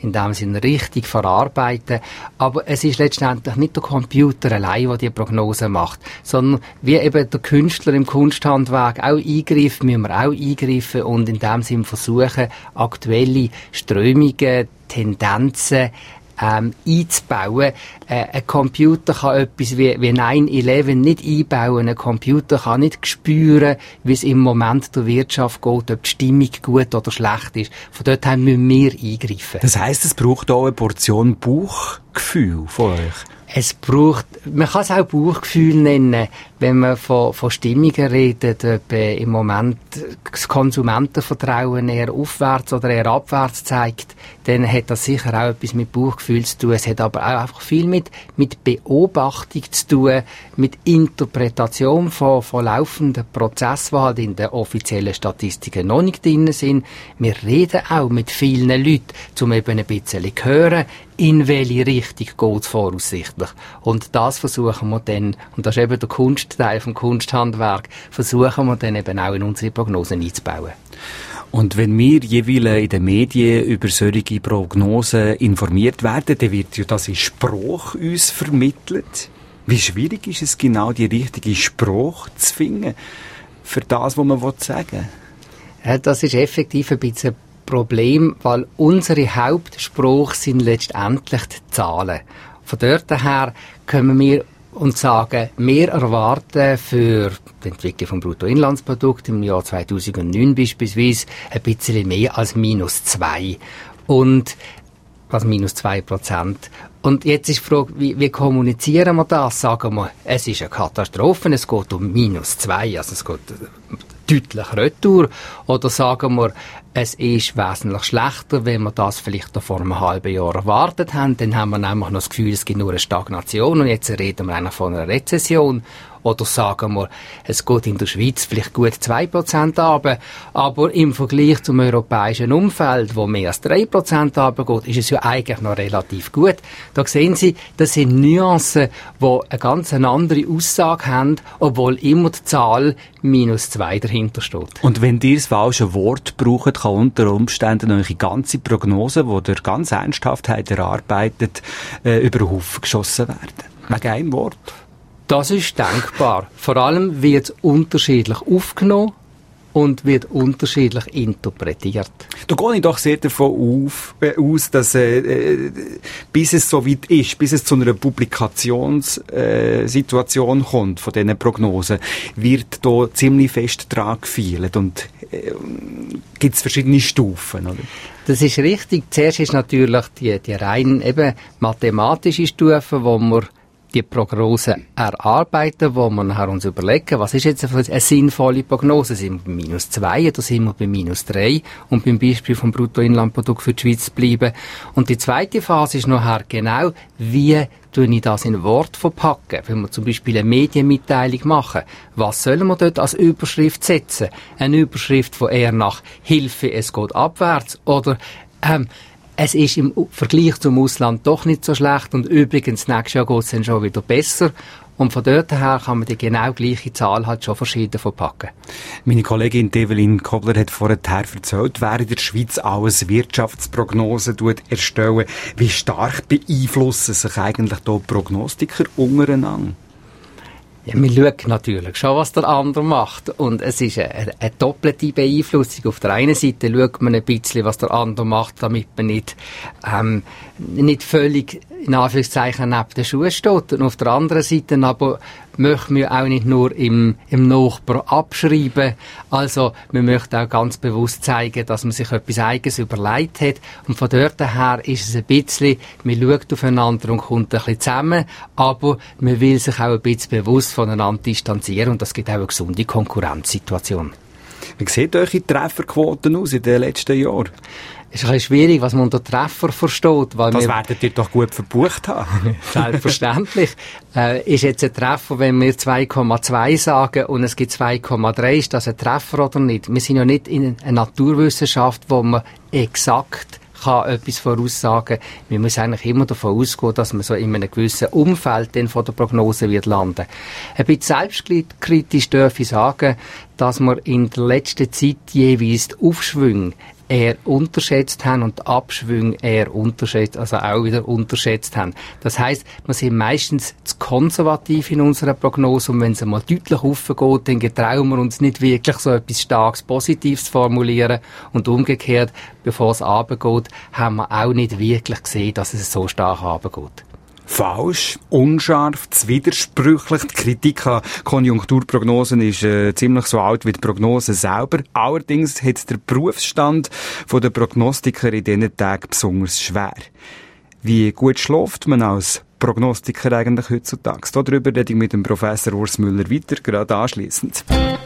in dem Sinne richtig verarbeiten. Aber es ist letztendlich nicht der Computer allein, der die Prognose macht, sondern wie eben der Künstler im Kunsthandwerk auch eingreift, müssen wir auch eingreifen und in dem Sinne versuchen, aktuelle Strömungen, Tendenzen ähm, einzubauen. Äh, ein Computer kann etwas wie, wie nine eleven nicht einbauen. Ein Computer kann nicht spüren, wie es im Moment der Wirtschaft geht, ob die Stimmung gut oder schlecht ist. Von dort her müssen wir eingreifen. Das heisst, es braucht auch eine Portion Bauchgefühl von euch. Es braucht, man kann es auch Bauchgefühl nennen, wenn man von, von Stimmungen redet, ob äh, im Moment das Konsumentenvertrauen eher aufwärts oder eher abwärts zeigt, dann hat das sicher auch etwas mit Bauchgefühl zu tun. Es hat aber auch einfach viel mit, mit Beobachtung zu tun, mit Interpretation von, von laufenden Prozessen, die halt in den offiziellen Statistiken noch nicht drin sind. Wir reden auch mit vielen Leuten, um eben ein bisschen zu hören, in welche Richtung geht es voraussichtlich. Und das versuchen wir dann, und das ist eben der Kunstteil vom Kunsthandwerk, versuchen wir dann eben auch in unsere Prognosen einzubauen. Und wenn wir jeweils in den Medien über solche Prognosen informiert werden, dann wird ja das in Sprache uns vermittelt. Wie schwierig ist es genau, die richtige Sprache zu finden für das, was man sagen will? Ja, das ist effektiv ein bisschen Problem, weil unsere Hauptsprache sind letztendlich die Zahlen. Von dort her können wir uns sagen, wir erwarten für die Entwicklung vom Bruttoinlandsprodukt im Jahr zweitausendneun beispielsweise ein bisschen mehr als minus zwei. Und was minus zwei Prozent. Und jetzt ist die Frage, wie, wie kommunizieren wir das? Sagen wir, es ist eine Katastrophe, es geht um minus zwei, also es geht deutlich retour. Oder sagen wir, es ist wesentlich schlechter, wenn wir das vielleicht vor einem halben Jahr erwartet haben. Dann haben wir nämlich noch das Gefühl, es gibt nur eine Stagnation und jetzt reden wir eigentlich von einer Rezession. Oder sagen wir, es geht in der Schweiz vielleicht gut zwei Prozent runter, aber im Vergleich zum europäischen Umfeld, wo mehr als drei Prozent runtergeht, ist es ja eigentlich noch relativ gut. Da sehen Sie, das sind Nuancen, die eine ganz andere Aussage haben, obwohl immer die Zahl minus zwei dahinter steht. Und wenn ihr das falsche Wort braucht, kann unter Umständen eure ganze Prognose, die ihr ganz Ernsthaftheit erarbeitet, äh, über den Haufen geschossen werden. Wegen einem Wort. Das ist denkbar. Vor allem wird es unterschiedlich aufgenommen und wird unterschiedlich interpretiert. Da gehe ich doch sehr davon auf, äh, aus, dass äh, bis es so weit ist, bis es zu einer Publikationssituation äh, kommt von diesen Prognosen, wird da ziemlich fest dran gefeilt und äh, gibt es verschiedene Stufen, oder? Das ist richtig. Zuerst ist natürlich die, die rein eben mathematische Stufe, wo wir die Prognose erarbeiten, wo wir nachher uns überlegen, was ist jetzt eine sinnvolle Prognose? Sind wir bei minus zwei oder sind wir bei minus drei? Und beim Beispiel vom Bruttoinlandprodukt für die Schweiz bleiben. Und die zweite Phase ist nachher genau, wie tue ich das in Wort verpacken? Wenn wir zum Beispiel eine Medienmitteilung machen, was sollen wir dort als Überschrift setzen? Eine Überschrift, die eher nach Hilfe, es geht abwärts oder ähm, es ist im Vergleich zum Ausland doch nicht so schlecht und übrigens, nächstes Jahr geht es dann schon wieder besser. Und von dort her kann man die genau gleiche Zahl halt schon verschieden verpacken. Meine Kollegin Evelyn Kobler hat vorher erzählt, wer in der Schweiz alles Wirtschaftsprognosen erstellen. Wie stark beeinflussen sich eigentlich da Prognostiker untereinander? Ja, wir schauen natürlich schon, was der andere macht. Und es ist eine, eine doppelte Beeinflussung. Auf der einen Seite schaut man ein bisschen, was der andere macht, damit man nicht, ähm, nicht völlig, in Anführungszeichen, neben den Schuhen steht. Und auf der anderen Seite aber möchten wir auch nicht nur im, im Nachbar abschreiben. Also, wir möchten auch ganz bewusst zeigen, dass man sich etwas Eigenes überlegt hat. Und von dort her ist es ein bisschen, man schaut aufeinander und kommt ein bisschen zusammen, aber man will sich auch ein bisschen bewusst voneinander distanzieren und das gibt auch eine gesunde Konkurrenzsituation. Wie sieht eure Trefferquoten aus in den letzten Jahren? Es ist ein bisschen schwierig, was man unter Treffer versteht. Weil das wir werdet ihr doch gut verbucht haben. Selbstverständlich. äh, ist jetzt ein Treffer, wenn wir zwei Komma zwei sagen und es gibt zwei Komma drei, ist das ein Treffer oder nicht? Wir sind ja nicht in einer Naturwissenschaft, wo man exakt kann etwas voraussagen. Wir müssen eigentlich immer davon ausgehen, dass man so in einem gewissen Umfeld dann von der Prognose wird landen. Ein bisschen selbstkritisch darf ich sagen, dass man in der letzten Zeit jeweils die Aufschwünge eher unterschätzt haben und die Abschwünge eher unterschätzt, also auch wieder unterschätzt haben. Das heisst, wir sind meistens zu konservativ in unserer Prognose und wenn es einmal deutlich aufgeht, dann getrauen wir uns nicht wirklich so etwas starkes Positives zu formulieren und umgekehrt, bevor es runtergeht, haben wir auch nicht wirklich gesehen, dass es so stark runtergeht. Falsch, unscharf, widersprüchlich. Die Kritik an Konjunkturprognosen ist äh, ziemlich so alt wie die Prognose selber. Allerdings hat der Berufsstand der Prognostiker in diesen Tagen besonders schwer. Wie gut schläft man als Prognostiker eigentlich heutzutage? Darüber rede ich mit dem Professor Urs Müller weiter, gerade anschliessend.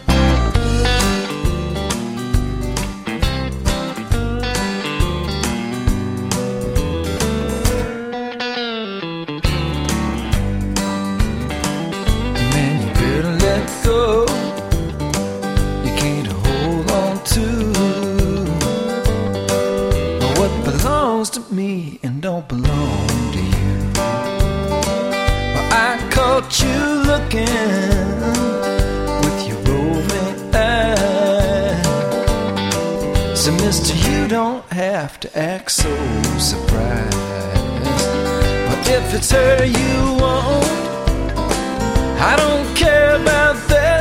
To act so surprised. But if it's her you want, I don't care about that.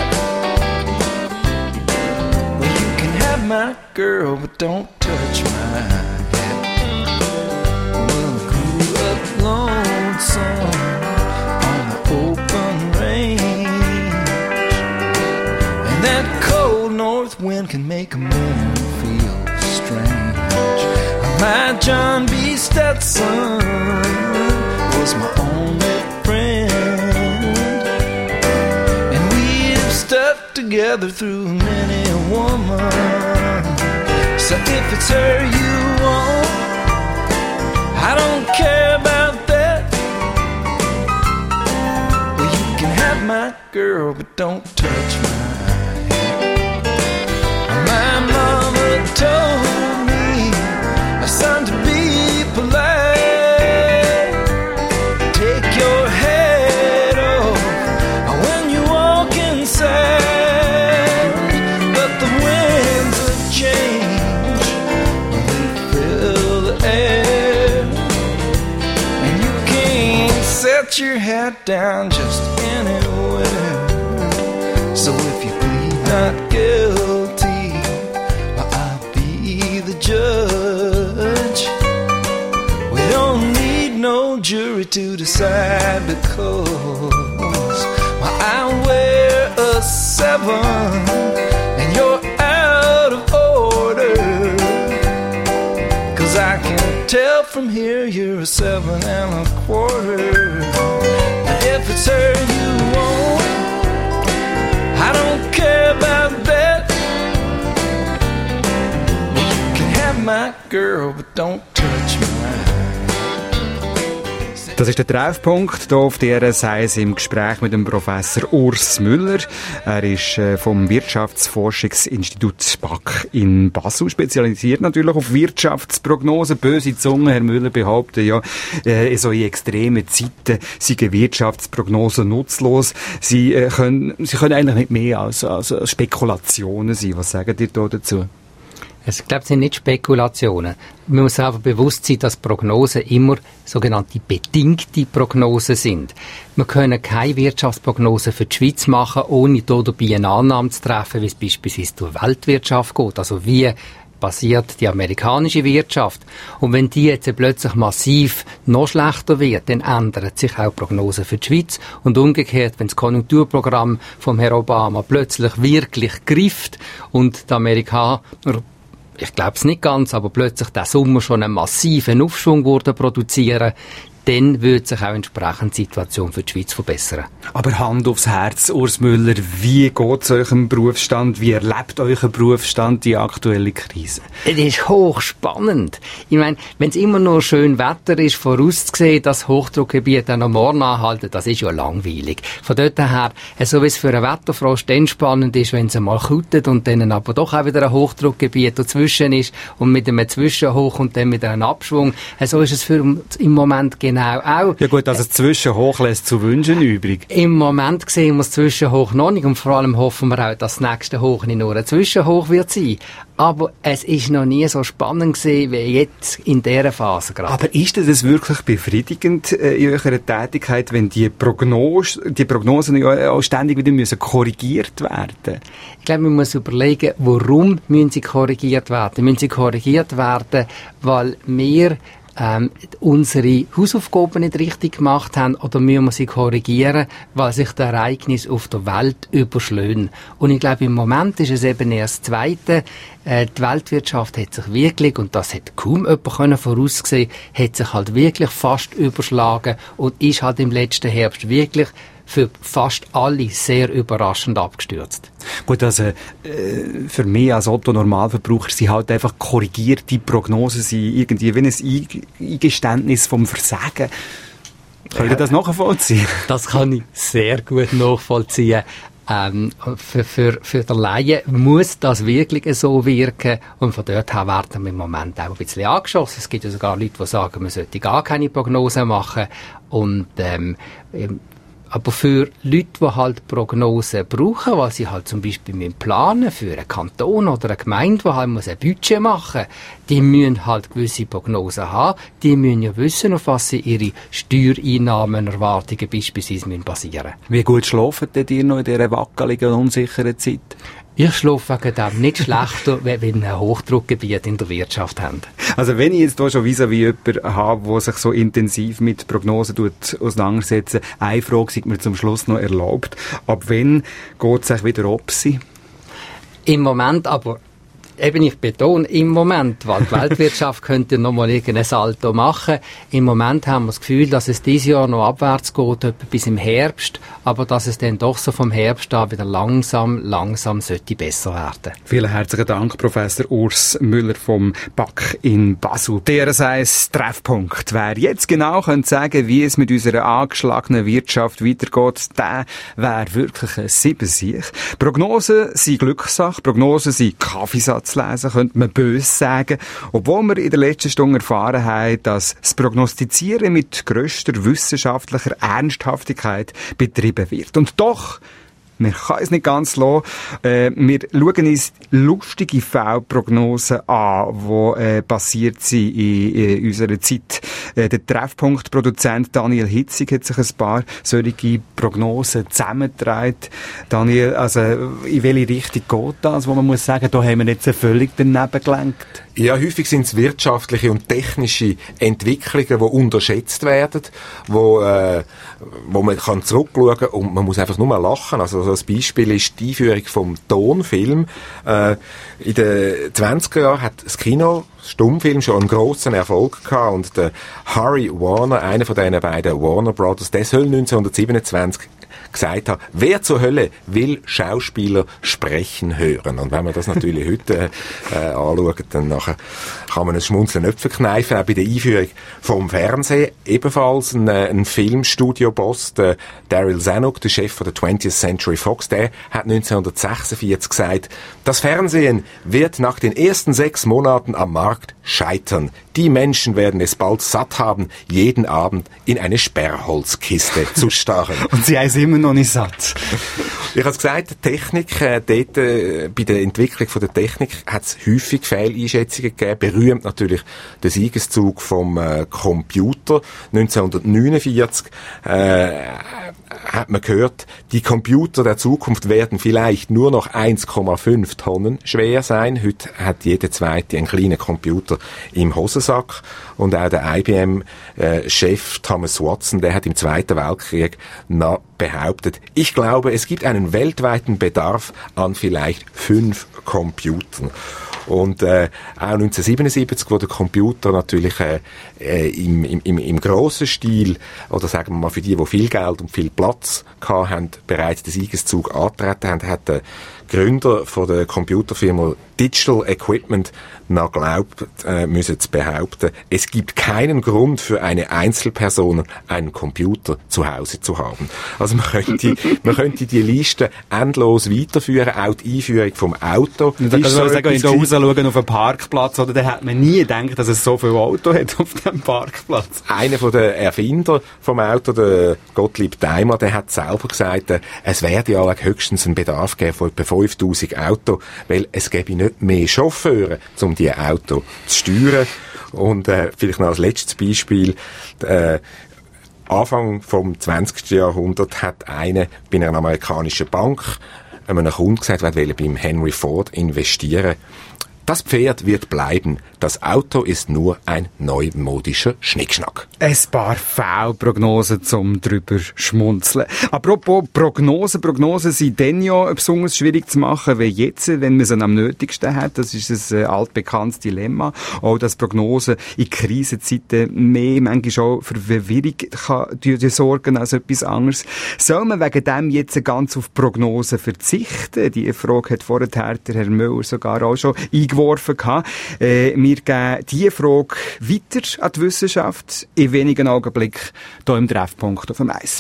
Well, you can have my girl, but don't touch my hat. Well, I grew up lonesome on the open range, and that cold north wind can make a man feel strange. My John B. Stetson was my only friend, and we've stuck together through many a woman. So if it's her you want, I don't care about that. Well, you can have my girl, but don't touch my head. My mama told me, son, to be polite, take your head off when you walk inside. But the winds of change, they fill the air, and you can't set your hat down just anywhere. So if you plead not guilty, I'll be the judge. No jury to decide, because well, I wear a seven and you're out of order. Cause I can tell from here you're a seven and a quarter. And if it's her you want, I don't care about that. You can have my girl, but don't touch mine. Das ist der Treffpunkt hier auf D R S eins im Gespräch mit dem Professor Urs Müller. Er ist äh, vom Wirtschaftsforschungsinstitut B A K in Basel, spezialisiert natürlich auf Wirtschaftsprognosen. Böse Zungen, Herr Müller, behaupten ja, äh, so in extremen Zeiten seien Wirtschaftsprognosen nutzlos. Sie, äh, können, sie können eigentlich nicht mehr als, als Spekulationen sein. Was sagen Sie da dazu? Ich glaube, es sind nicht Spekulationen. Man muss einfach bewusst sein, dass Prognosen immer sogenannte bedingte Prognosen sind. Wir können keine Wirtschaftsprognose für die Schweiz machen, ohne dabei eine Annahme zu treffen, wie es beispielsweise durch die Weltwirtschaft geht. Also wie basiert die amerikanische Wirtschaft. Und wenn die jetzt plötzlich massiv noch schlechter wird, dann ändern sich auch Prognosen für die Schweiz. Und umgekehrt, wenn das Konjunkturprogramm vom Herrn Obama plötzlich wirklich grifft und die Amerikaner, ich glaube es nicht ganz, aber plötzlich der Sommer schon einen massiven Aufschwung wurde produzieren, dann wird sich auch entsprechend die Situation für die Schweiz verbessern. Aber Hand aufs Herz, Urs Müller, wie geht es eurem Berufsstand? Wie erlebt euer Berufsstand die aktuelle Krise? Es ist hochspannend. Ich meine, wenn es immer nur schön Wetter ist, vorauszusehen, dass Hochdruckgebiete auch noch morgen anhalten, das ist ja langweilig. Von dort her, so wie es für einen Wetterfrost dann spannend ist, wenn es einmal küttet und dann aber doch auch wieder ein Hochdruckgebiet dazwischen ist und mit einem Zwischenhoch und dann mit einem Abschwung, so ist es für im Moment genau Genau, auch. Ja gut, also das Zwischenhoch lässt zu wünschen übrig. Im Moment sehen wir das Zwischenhoch noch nicht und vor allem hoffen wir auch, dass das nächste Hoch nicht nur ein Zwischenhoch wird sein. Aber es ist noch nie so spannend gewesen wie jetzt in dieser Phase gerade. Aber ist das wirklich befriedigend äh, in eurer Tätigkeit, wenn die, Prognose, die Prognosen ja auch ständig wieder müssen korrigiert werden? Ich glaube, man muss überlegen, warum müssen sie korrigiert werden? Müssen sie korrigiert werden, weil wir ähm, unsere Hausaufgaben nicht richtig gemacht haben, oder müssen wir sie korrigieren, weil sich die Ereignisse auf der Welt überschlagen? Und ich glaube, im Moment ist es eben erst das Zweite. Äh, die Weltwirtschaft hat sich wirklich, und das hat kaum jemand können voraussehen, hat sich halt wirklich fast überschlagen und ist halt im letzten Herbst wirklich für fast alle sehr überraschend abgestürzt. Gut, also äh, für mich als Otto-Normalverbraucher sind halt einfach korrigierte Prognosen, sind irgendwie wie ein Eingeständnis vom Versagen. Könnt ihr das nachvollziehen? Das kann ich sehr gut nachvollziehen. Ähm, für, für, für den Laien muss das wirklich so wirken, und von dort her werden wir im Moment auch ein bisschen angeschossen. Es gibt ja sogar Leute, die sagen, man sollte gar keine Prognose machen, und ähm, aber für Leute, die halt Prognosen brauchen, weil sie halt zum Beispiel planen für einen Kanton oder eine Gemeinde, die halt muss ein Budget machen muss, die müssen halt gewisse Prognosen haben. Die müssen ja wissen, auf was sie ihre Steuereinnahmen, Erwartungen beispielsweise basieren müssen. Wie gut schlafen denn ihr noch in dieser wackeligen und unsicheren Zeit? Ich schlafe wegen dem nicht schlechter, wenn wir ein Hochdruckgebiet in der Wirtschaft haben. Also wenn ich jetzt hier schon vis-à-vis jemanden habe, der sich so intensiv mit Prognosen tut, auseinandersetzen, eine Frage sei mir zum Schluss noch erlaubt. Ab wann geht es wieder ab sie? Im Moment aber, eben ich betone, im Moment, weil die Weltwirtschaft könnte noch mal irgendein Salto machen. Im Moment haben wir das Gefühl, dass es dieses Jahr noch abwärts geht, etwa bis im Herbst, aber dass es dann doch so vom Herbst an wieder langsam, langsam sollte besser werden. Vielen herzlichen Dank, Professor Urs Müller vom B A K in Basel. D R S eins Treffpunkt. Wer jetzt genau könnte sagen, wie es mit unserer angeschlagenen Wirtschaft weitergeht, der wäre wirklich ein Siebensieg. Prognosen sind Glückssache, Prognosen sind Kaffeesatz lesen, könnte man böse sagen, obwohl wir in der letzten Stunde erfahren haben, dass das Prognostizieren mit grösster wissenschaftlicher Ernsthaftigkeit betrieben wird. Und doch, wir können es nicht ganz lassen, äh, wir schauen uns lustige Fehlprognosen an, die äh, passiert sind in, in unserer Zeit. Äh, der Treffpunktproduzent Daniel Hitzig hat sich ein paar solche Prognosen zusammengetragen. Daniel, also in welche Richtung geht das, wo man muss sagen, da haben wir jetzt völlig daneben gelenkt? Ja, häufig sind es wirtschaftliche und technische Entwicklungen, die unterschätzt werden, wo, äh, wo man kann zurückschauen kann und man muss einfach nur mal lachen. Also das Beispiel ist die Einführung vom Tonfilm. Äh, in den zwanziger Jahren hat das Kino, das Stummfilm, schon einen grossen Erfolg gehabt, und der Harry Warner, einer von diesen beiden Warner Brothers, der soll neunzehnhundertsiebenundzwanzig gesagt haben, wer zur Hölle will Schauspieler sprechen hören? Und wenn man das natürlich heute äh, anschaut, dann nachher kann man ein Schmunzeln nicht verkneifen. Auch bei der Einführung vom Fernsehen ebenfalls ein, ein Filmstudio-Boss, der Daryl Zanuck, der Chef von der twentieth Century Fox, der hat neunzehnhundertsechsundvierzig gesagt, das Fernsehen wird nach den ersten sechs Monaten am Markt scheitern. Die Menschen werden es bald satt haben, jeden Abend in eine Sperrholzkiste zu starren. Und sie haben es immer noch nicht satt. Ich habe es gesagt, Technik, äh, dort, äh, bei der Entwicklung von der Technik hat es häufig Fehleinschätzungen gegeben. Berühmt natürlich der Siegeszug vom äh, Computer. neunzehnhundertneunundvierzig äh, hat man gehört, die Computer der Zukunft werden vielleicht nur noch eins Komma fünf Tonnen schwer sein. Heute hat jeder Zweite einen kleinen Computer im Hosensack. Und auch der I B M-Chef äh, Thomas Watson, der hat im Zweiten Weltkrieg na, behauptet, ich glaube, es gibt einen weltweiten Bedarf an vielleicht fünf Computern. Und äh, auch neunzehnhundertsiebenundsiebzig, wo der Computer natürlich äh, äh, im, im, im grossen Stil, oder sagen wir mal für die, die viel Geld und viel Platz gehabt haben, bereits den Siegeszug angetreten haben, hat der Gründer von der Computerfirma Digital Equipment noch glaubt, äh, müssen zu behaupten, es gibt keinen Grund für eine Einzelperson, einen Computer zu Hause zu haben. Also man könnte, man könnte die Liste endlos weiterführen, auch die Einführung vom Auto. Da kann man so sagen, wenn etwas ich da rausschaue auf einen Parkplatz, oder, dann hat man nie gedacht, dass es so viele Autos hat auf dem Parkplatz. Einer von den Erfinder vom Auto, der Gottlieb Daimler, der hat selber gesagt, äh, es werde ja höchstens einen Bedarf geben von etwa fünftausend Autos, weil es gäbe nicht mehr Chauffeure, um die Autos zu steuern. Und äh, vielleicht noch als letztes Beispiel, äh, Anfang vom zwanzigsten Jahrhundert hat einer bei einer amerikanischen Bank einem Kunden gesagt, er wollte beim Henry Ford investieren. Das Pferd wird bleiben. Das Auto ist nur ein neumodischer Schnickschnack. Ein paar Fehlprognosen zum drüber schmunzeln. Apropos Prognosen. Prognosen sind dann ja besonders schwierig zu machen, wie jetzt, wenn man sie am nötigsten hat. Das ist ein altbekanntes Dilemma. Auch, dass Prognosen in Krisenzeiten mehr manchmal auch für Verwirrung kann, die, die sorgen als etwas anderes. Soll man wegen dem jetzt ganz auf Prognosen verzichten? Die Frage hat vorher der Herr Müller sogar auch schon eingeworfen gehabt. Äh, wir geben diese Frage weiter an die Wissenschaft in wenigen Augenblicken hier im Treffpunkt auf dem Eis.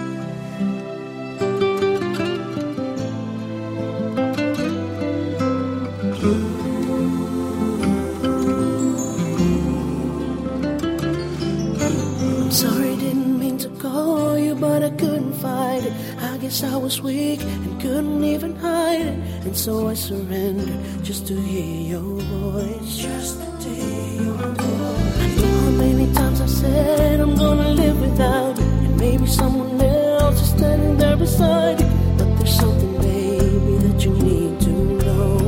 Sorry, didn't mean to call you, but I couldn't fight it. I guess I was weak and couldn't even hide it. And so I surrendered just to hear your voice. Just to hear your voice. I know how many times I said I'm gonna live without you. And maybe someone else is standing there beside you. But there's something, baby, that you need to know.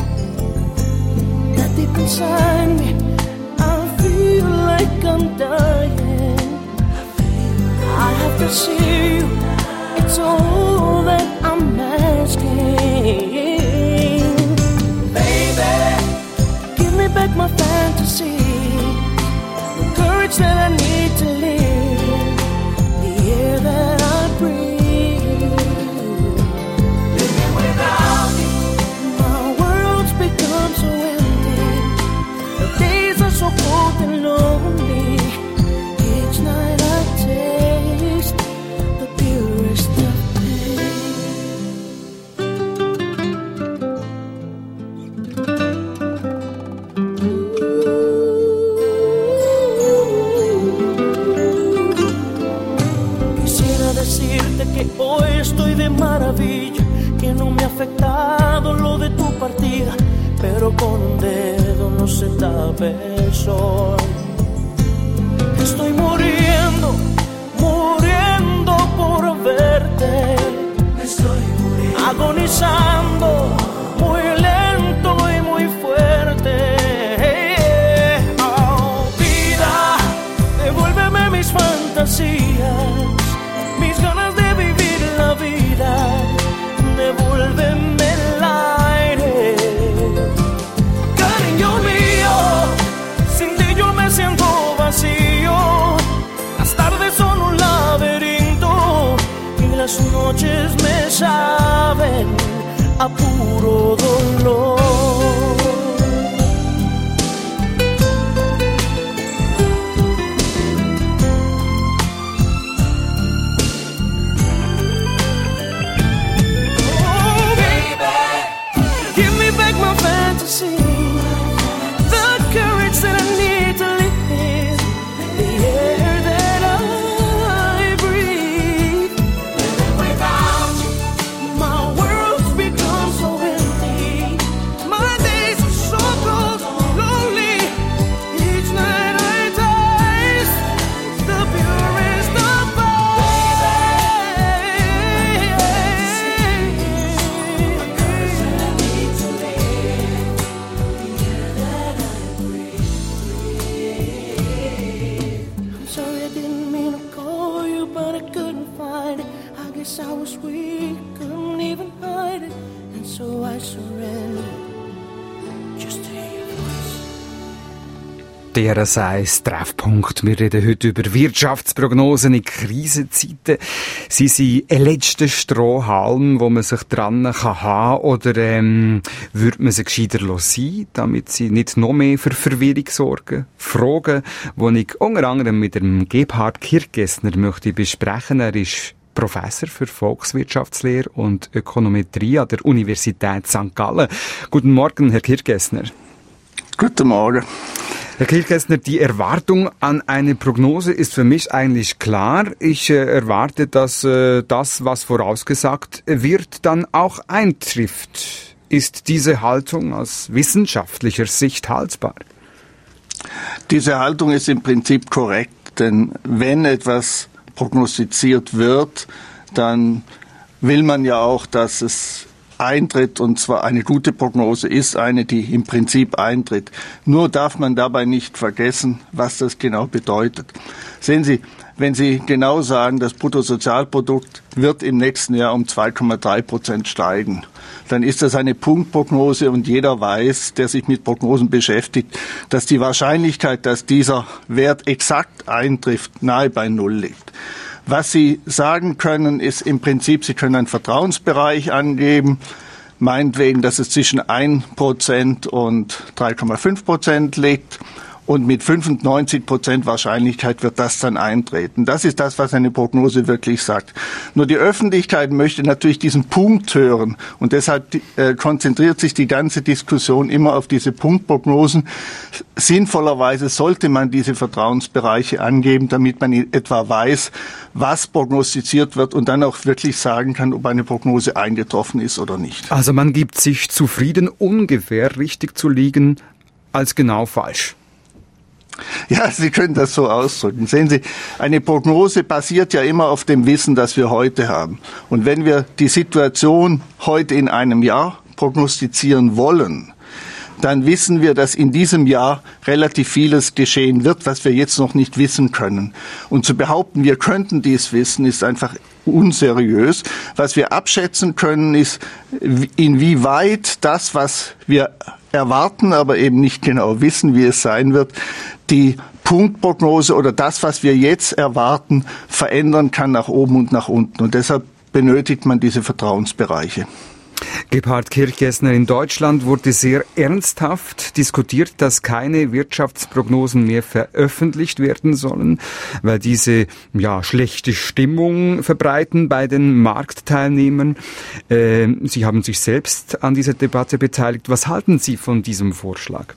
That deep inside me, I feel like I'm dying. I have to see you, it's all that I'm asking. Baby, give me back my fantasy, the courage that I need to live, the air that I breathe. Living without you, my world's become so empty. The days are so cold and lonely. Each night I taste the purest of pain. Quisiera decirte que hoy estoy de maravilla, que no me ha afectado lo de tu partida, pero con un dedo no se tapa el sol. Estoy muriendo, muriendo por verte. Estoy muriendo, agonizando, muy lento y muy fuerte. Oh, vida, devuélveme mis fantasías, mis ganas de vivir la vida. Devuélveme el aire, cariño mío. Sin ti yo me siento vacío. Las tardes son un laberinto y las noches me saben a puro dolor. Oh, baby, give me back my fantasy, the courage that I need to live, the air that I breathe. Without you, my world's become so empty. My days D R S eins Treffpunkt. Wir reden heute über Wirtschaftsprognosen in Krisenzeiten. Sie sind ein letzter Strohhalm, wo man sich dran kann haben, oder ähm, würde man sie gescheiter sein, damit sie nicht noch mehr für Verwirrung sorgen? Fragen, die ich unter anderem mit dem Gebhard Kirchgessner möchte besprechen. Er ist Professor für Volkswirtschaftslehre und Ökonometrie an der Universität Sankt Gallen. Guten Morgen, Herr Kirchgessner. Guten Morgen. Herr Kirchgessner, die Erwartung an eine Prognose ist für mich eigentlich klar. Ich äh, erwarte, dass äh, das, was vorausgesagt wird, dann auch eintrifft. Ist diese Haltung aus wissenschaftlicher Sicht haltbar? Diese Haltung ist im Prinzip korrekt, denn wenn etwas prognostiziert wird, dann will man ja auch, dass es eintritt, und zwar eine gute Prognose ist eine, die im Prinzip eintritt. Nur darf man dabei nicht vergessen, was das genau bedeutet. Sehen Sie, wenn Sie genau sagen, das Bruttosozialprodukt wird im nächsten Jahr um zwei Komma drei Prozent steigen, dann ist das eine Punktprognose, und jeder weiß, der sich mit Prognosen beschäftigt, dass die Wahrscheinlichkeit, dass dieser Wert exakt eintrifft, nahe bei Null liegt. Was Sie sagen können, ist im Prinzip, Sie können einen Vertrauensbereich angeben, meinetwegen, dass es zwischen ein Prozent und drei Komma fünf Prozent liegt. Und mit fünfundneunzig Prozent Wahrscheinlichkeit wird das dann eintreten. Das ist das, was eine Prognose wirklich sagt. Nur die Öffentlichkeit möchte natürlich diesen Punkt hören. Und deshalb äh, konzentriert sich die ganze Diskussion immer auf diese Punktprognosen. Sinnvollerweise sollte man diese Vertrauensbereiche angeben, damit man etwa weiß, was prognostiziert wird, und dann auch wirklich sagen kann, ob eine Prognose eingetroffen ist oder nicht. Also man gibt sich zufrieden, ungefähr richtig zu liegen, als genau falsch. Ja, Sie können das so ausdrücken. Sehen Sie, eine Prognose basiert ja immer auf dem Wissen, das wir heute haben. Und wenn wir die Situation heute in einem Jahr prognostizieren wollen, dann wissen wir, dass in diesem Jahr relativ vieles geschehen wird, was wir jetzt noch nicht wissen können. Und zu behaupten, wir könnten dies wissen, ist einfach unseriös. Was wir abschätzen können, ist, inwieweit das, was wir erwarten, aber eben nicht genau wissen, wie es sein wird, die Punktprognose oder das, was wir jetzt erwarten, verändern kann nach oben und nach unten. Und deshalb benötigt man diese Vertrauensbereiche. Gebhard Kirchgessner, in Deutschland wurde sehr ernsthaft diskutiert, dass keine Wirtschaftsprognosen mehr veröffentlicht werden sollen, weil diese ja schlechte Stimmung verbreiten bei den Marktteilnehmern. Äh, Sie haben sich selbst an dieser Debatte beteiligt. Was halten Sie von diesem Vorschlag?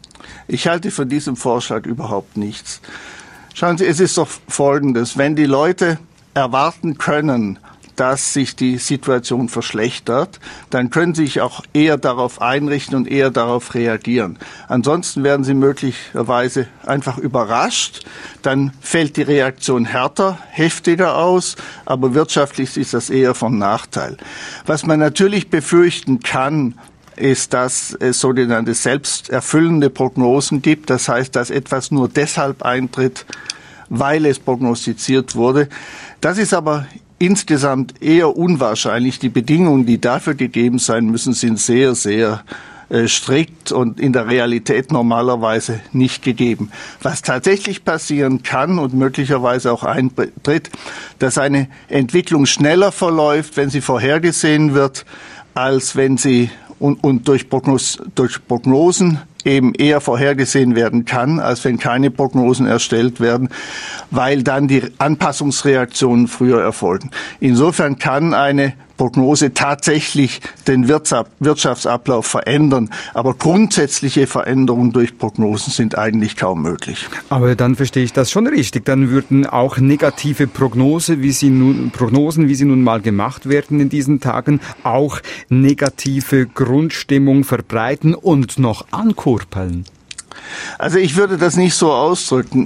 Ich halte von diesem Vorschlag überhaupt nichts. Schauen Sie, es ist doch Folgendes. Wenn die Leute erwarten können, dass sich die Situation verschlechtert, dann können sie sich auch eher darauf einrichten und eher darauf reagieren. Ansonsten werden sie möglicherweise einfach überrascht, dann fällt die Reaktion härter, heftiger aus, aber wirtschaftlich ist das eher vom Nachteil. Was man natürlich befürchten kann, ist, dass es sogenannte selbsterfüllende Prognosen gibt. Das heißt, dass etwas nur deshalb eintritt, weil es prognostiziert wurde. Das ist aber insgesamt eher unwahrscheinlich. Die Bedingungen, die dafür gegeben sein müssen, sind sehr, sehr äh, strikt und in der Realität normalerweise nicht gegeben. Was tatsächlich passieren kann und möglicherweise auch eintritt, dass eine Entwicklung schneller verläuft, wenn sie vorhergesehen wird, als wenn sie und, und durch, Prognos, durch Prognosen eben eher vorhergesehen werden kann, als wenn keine Prognosen erstellt werden, weil dann die Anpassungsreaktionen früher erfolgen. Insofern kann eine Prognose tatsächlich den Wirtschaftsablauf verändern, aber grundsätzliche Veränderungen durch Prognosen sind eigentlich kaum möglich. Aber dann verstehe ich das schon richtig. Dann würden auch negative Prognose, wie sie nun, Prognosen, wie sie nun mal gemacht werden in diesen Tagen, auch negative Grundstimmung verbreiten und noch ankurbeln. Also ich würde das nicht so ausdrücken.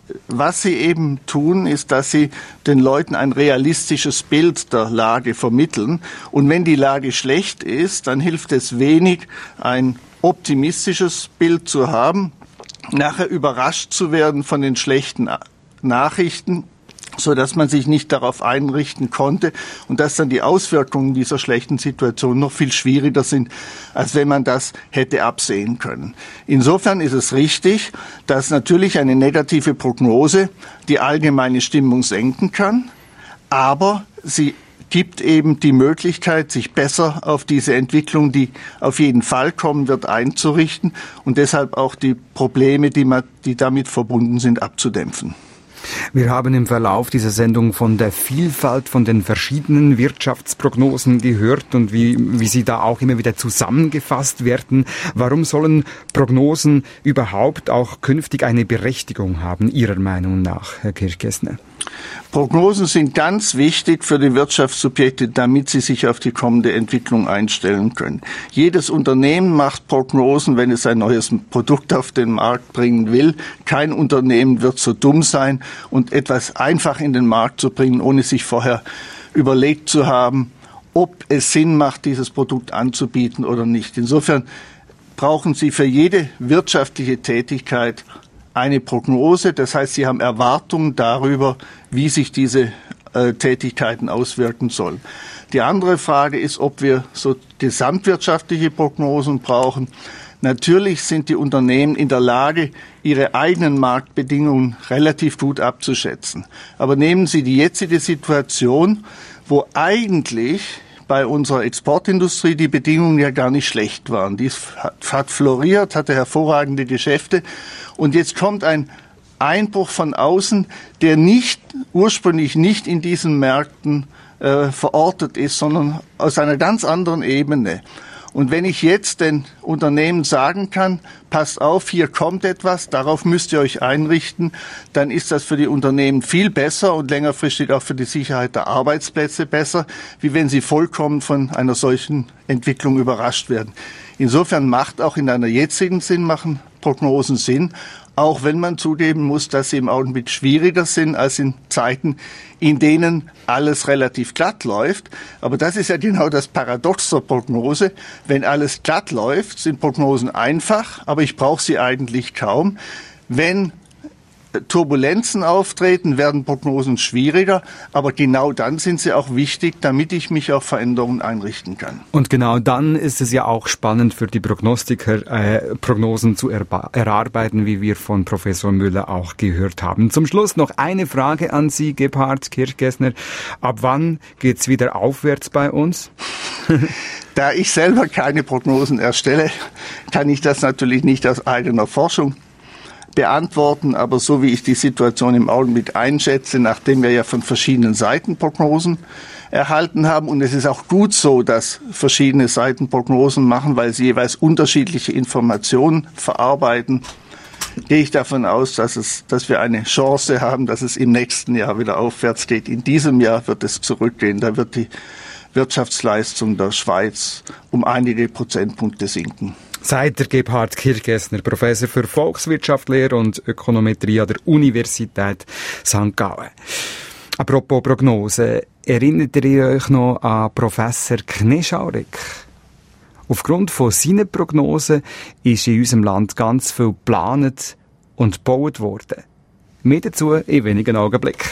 Was sie eben tun, ist, dass sie den Leuten ein realistisches Bild der Lage vermitteln. Und wenn die Lage schlecht ist, dann hilft es wenig, ein optimistisches Bild zu haben, nachher überrascht zu werden von den schlechten Nachrichten, so dass man sich nicht darauf einrichten konnte und dass dann die Auswirkungen dieser schlechten Situation noch viel schwieriger sind, als wenn man das hätte absehen können. Insofern ist es richtig, dass natürlich eine negative Prognose die allgemeine Stimmung senken kann, aber sie gibt eben die Möglichkeit, sich besser auf diese Entwicklung, die auf jeden Fall kommen wird, einzurichten und deshalb auch die Probleme, die, man, die damit verbunden sind, abzudämpfen. Wir haben im Verlauf dieser Sendung von der Vielfalt von den verschiedenen Wirtschaftsprognosen gehört und wie, wie sie da auch immer wieder zusammengefasst werden. Warum sollen Prognosen überhaupt auch künftig eine Berechtigung haben, Ihrer Meinung nach, Herr Kirchgessner? Prognosen sind ganz wichtig für die Wirtschaftssubjekte, damit sie sich auf die kommende Entwicklung einstellen können. Jedes Unternehmen macht Prognosen, wenn es ein neues Produkt auf den Markt bringen will. Kein Unternehmen wird so dumm sein und etwas einfach in den Markt zu bringen, ohne sich vorher überlegt zu haben, ob es Sinn macht, dieses Produkt anzubieten oder nicht. Insofern brauchen Sie für jede wirtschaftliche Tätigkeit eine Prognose, das heißt, Sie haben Erwartungen darüber, wie sich diese äh, Tätigkeiten auswirken sollen. Die andere Frage ist, ob wir so gesamtwirtschaftliche Prognosen brauchen. Natürlich sind die Unternehmen in der Lage, ihre eigenen Marktbedingungen relativ gut abzuschätzen. Aber nehmen Sie die jetzige Situation, wo eigentlich bei unserer Exportindustrie die Bedingungen ja gar nicht schlecht waren. Die hat floriert, hatte hervorragende Geschäfte. Und jetzt kommt ein Einbruch von außen, der nicht ursprünglich nicht in diesen Märkten äh, verortet ist, sondern aus einer ganz anderen Ebene. Und wenn ich jetzt den Unternehmen sagen kann, passt auf, hier kommt etwas, darauf müsst ihr euch einrichten, dann ist das für die Unternehmen viel besser und längerfristig auch für die Sicherheit der Arbeitsplätze besser, wie wenn sie vollkommen von einer solchen Entwicklung überrascht werden. Insofern macht auch in einer jetzigen Sinn machen Prognosen Sinn, auch wenn man zugeben muss, dass sie im Augenblick schwieriger sind als in Zeiten, in denen alles relativ glatt läuft. Aber das ist ja genau das Paradox der Prognose. Wenn alles glatt läuft, sind Prognosen einfach, aber ich brauche sie eigentlich kaum. Wenn Turbulenzen auftreten, werden Prognosen schwieriger, aber genau dann sind sie auch wichtig, damit ich mich auf Veränderungen einrichten kann. Und genau dann ist es ja auch spannend für die Prognostiker, äh, Prognosen zu erba- erarbeiten, wie wir von Professor Müller auch gehört haben. Zum Schluss noch eine Frage an Sie, Gebhard Kirchgessner. Ab wann geht's wieder aufwärts bei uns? Da ich selber keine Prognosen erstelle, kann ich das natürlich nicht aus eigener Forschung beantworten, aber so wie ich die Situation im Augenblick einschätze, nachdem wir ja von verschiedenen Seiten Prognosen erhalten haben, und es ist auch gut so, dass verschiedene Seiten Prognosen machen, weil sie jeweils unterschiedliche Informationen verarbeiten, gehe ich davon aus, dass es, dass wir eine Chance haben, dass es im nächsten Jahr wieder aufwärts geht. In diesem Jahr wird es zurückgehen, da wird die Wirtschaftsleistung der Schweiz um einige Prozentpunkte sinken. Seit der Gebhard Kirchgessner, Professor für Volkswirtschaftslehre und Ökonometrie an der Universität Sankt Gallen. Apropos Prognose, erinnert ihr euch noch an Professor Kneschaurig? Aufgrund von seinen Prognosen ist in unserem Land ganz viel geplant und gebaut worden. Mehr dazu in wenigen Augenblicken.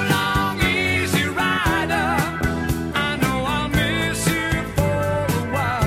While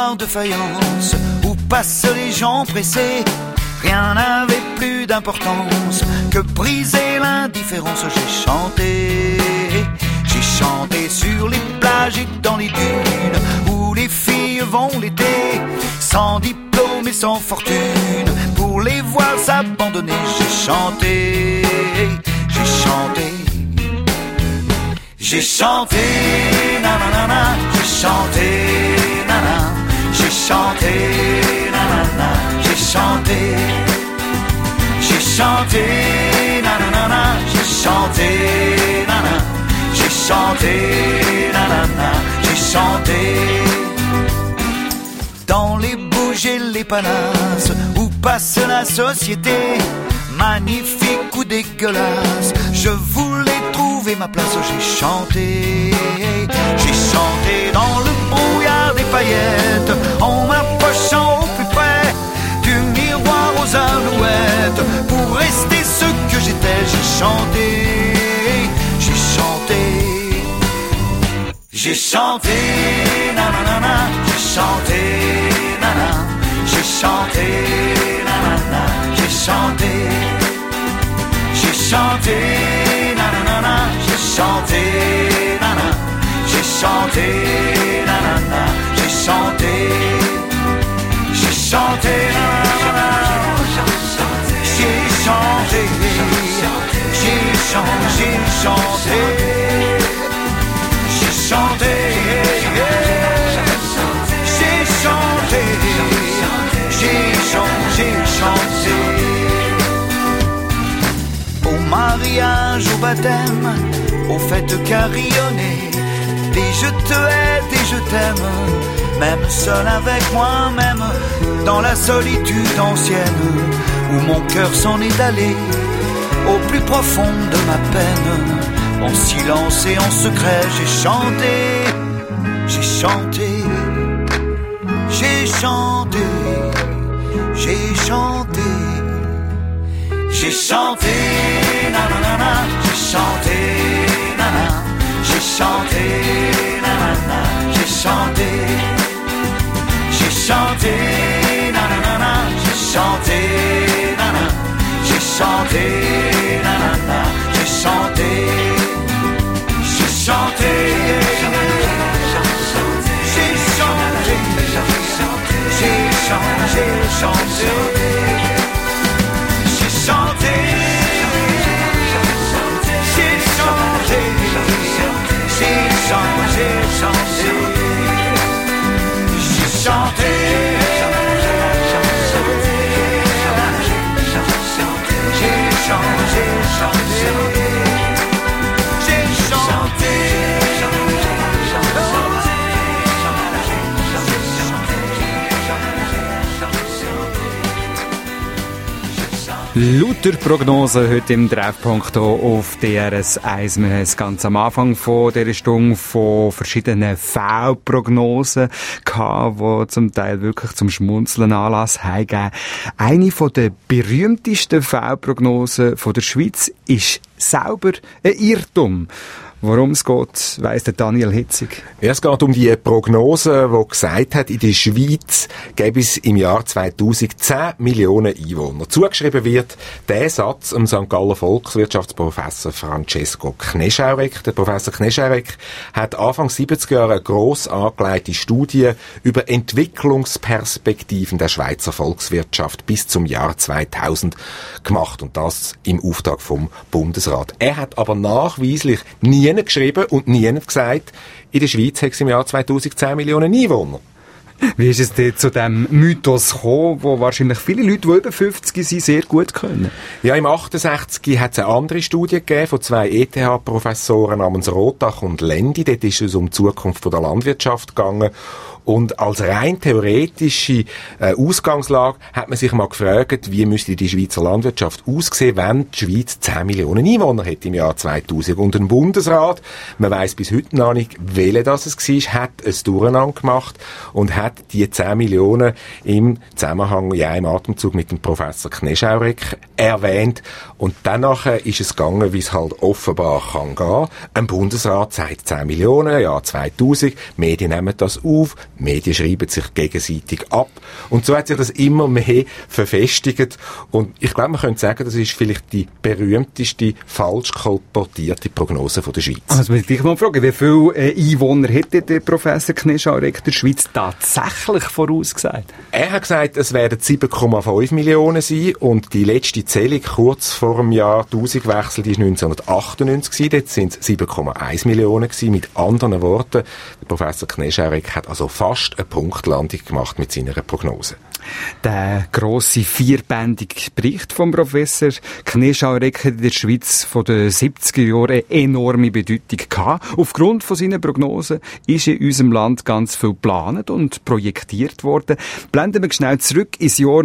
miroir de faïence où passent les gens pressés. Rien n'avait plus d'importance que briser l'indifférence. J'ai chanté, j'ai chanté sur les plages et dans les dunes où les filles vont l'été, sans diplôme et sans fortune, pour les voir s'abandonner. J'ai chanté, j'ai chanté, j'ai chanté, nanana, j'ai chanté, nanana, j'ai chanté, nanana, j'ai chanté, j'ai chanté, nanana, j'ai chanté, nanana, j'ai chanté, nanana, j'ai chanté. Dans les bouges et les palaces où passe la société, magnifique ou dégueulasse, je voulais trouver ma place. J'ai chanté, j'ai chanté dans le brouillard des paillettes, en m'approchant au plus près du miroir aux alouettes, pour rester ce que j'étais. J'ai chanté, j'ai chanté, j'ai chanté, nanana, j'ai chanté, nanana, j'ai chanté, nanana, j'ai chanté, j'ai chanté, nanana, j'ai chanté, nanana, j'ai chanté, nanana, j'ai chanté, j'ai chanté, nanana, j'ai chanté, j'ai chanté, j'ai chanté, j'ai chanté, j'ai chanté, j'ai chanté, j'ai chanté. Au mariage, au baptême, aux fêtes carillonnées, des je te hais, des je t'aime, même seul avec moi-même, dans la solitude ancienne, où mon cœur s'en est allé, au plus profond de ma peine, en silence et en secret. J'ai chanté, j'ai chanté, j'ai chanté, j'ai chanté, j'ai chanté, nanana, j'ai chanté, nanana, j'ai chanté, nanana, j'ai chanté, j'ai chanté, nanana, j'ai chanté, nanana, j'ai chanté, nanana, j'ai chanté, j'ai chanté, j'ai chanté, j'ai chanté, j'ai chanté, j'ai chanté, j'ai chanté, j'ai chanté, Lauter Prognosen heute im Treffpunkt hier auf D R S eins. Wir haben es ganz am Anfang von dieser Stunde von verschiedenen Fehlprognosen gehabt, die zum Teil wirklich zum Schmunzeln Anlass haben. Eine von der berühmtesten Fehlprognosen von der Schweiz ist selber ein Irrtum. Worum es geht, weiss der Daniel Hitzig. Ja, es geht um die Prognose, die gesagt hat, in der Schweiz gäbe es im Jahr zweitausend zehn Millionen Einwohner. Zugeschrieben wird der Satz am Sankt Galler Volkswirtschaftsprofessor Francesco Kneschaueck. Der Professor Kneschaueck hat Anfang siebziger Jahre eine gross angelegte Studie über Entwicklungsperspektiven der Schweizer Volkswirtschaft bis zum Jahr zweitausend gemacht. Und das im Auftrag vom Bundesrat. Er hat aber nachweislich nie geschrieben und nie gesagt, in der Schweiz hat es im Jahr zweitausend zehn Millionen Einwohner. Wie ist es denn zu diesem Mythos gekommen, wo wahrscheinlich viele Leute, die über fünfzig sind, sehr gut können? Ja, im achtundsechzig hat es eine andere Studie gegeben von zwei E T H-Professoren namens Rotach und Lendi. Dort ist es um die Zukunft der Landwirtschaft gegangen. Und als rein theoretische äh, Ausgangslage hat man sich mal gefragt, wie müsste die Schweizer Landwirtschaft aussehen, wenn die Schweiz zehn Millionen Einwohner hätte im Jahr zweitausend. Und ein Bundesrat, man weiss bis heute noch nicht, welcher das es war, hat es durcheinander gemacht und hat die zehn Millionen im Zusammenhang, ja, im Atemzug mit dem Professor Kneschaueck erwähnt. Und danach ist es gegangen, wie es halt offenbar kann gehen. Ein Bundesrat sagt zehn Millionen, ja, zweitausend, Medien nehmen das auf, Medien schreiben sich gegenseitig ab. Und so hat sich das immer mehr verfestigt. Und ich glaube, man könnte sagen, das ist vielleicht die berühmteste falsch kolportierte Prognose von der Schweiz. Also, muss ich dich mal fragen, wie viele äh, Einwohner hätte der Professor Knescharek der Schweiz tatsächlich vorausgesagt? Er hat gesagt, es werden sieben Komma fünf Millionen sein und die letzte Zählung kurz vor dem Jahr tausendwechsel, die war neunzehnhundertachtundneunzig gewesen. Dort sind es sieben Komma eins Millionen gewesen. Mit anderen Worten, der Professor Knescharek hat also fast eine Punktlandung gemacht mit seiner Prognose. Der grosse vierbändige Bericht vom Professor Knescharek hat in der Schweiz von den siebziger Jahren eine enorme Bedeutung gehabt. Aufgrund von seinen Prognosen ist in unserem Land ganz viel geplant und projektiert worden. Blenden wir schnell zurück ins Jahr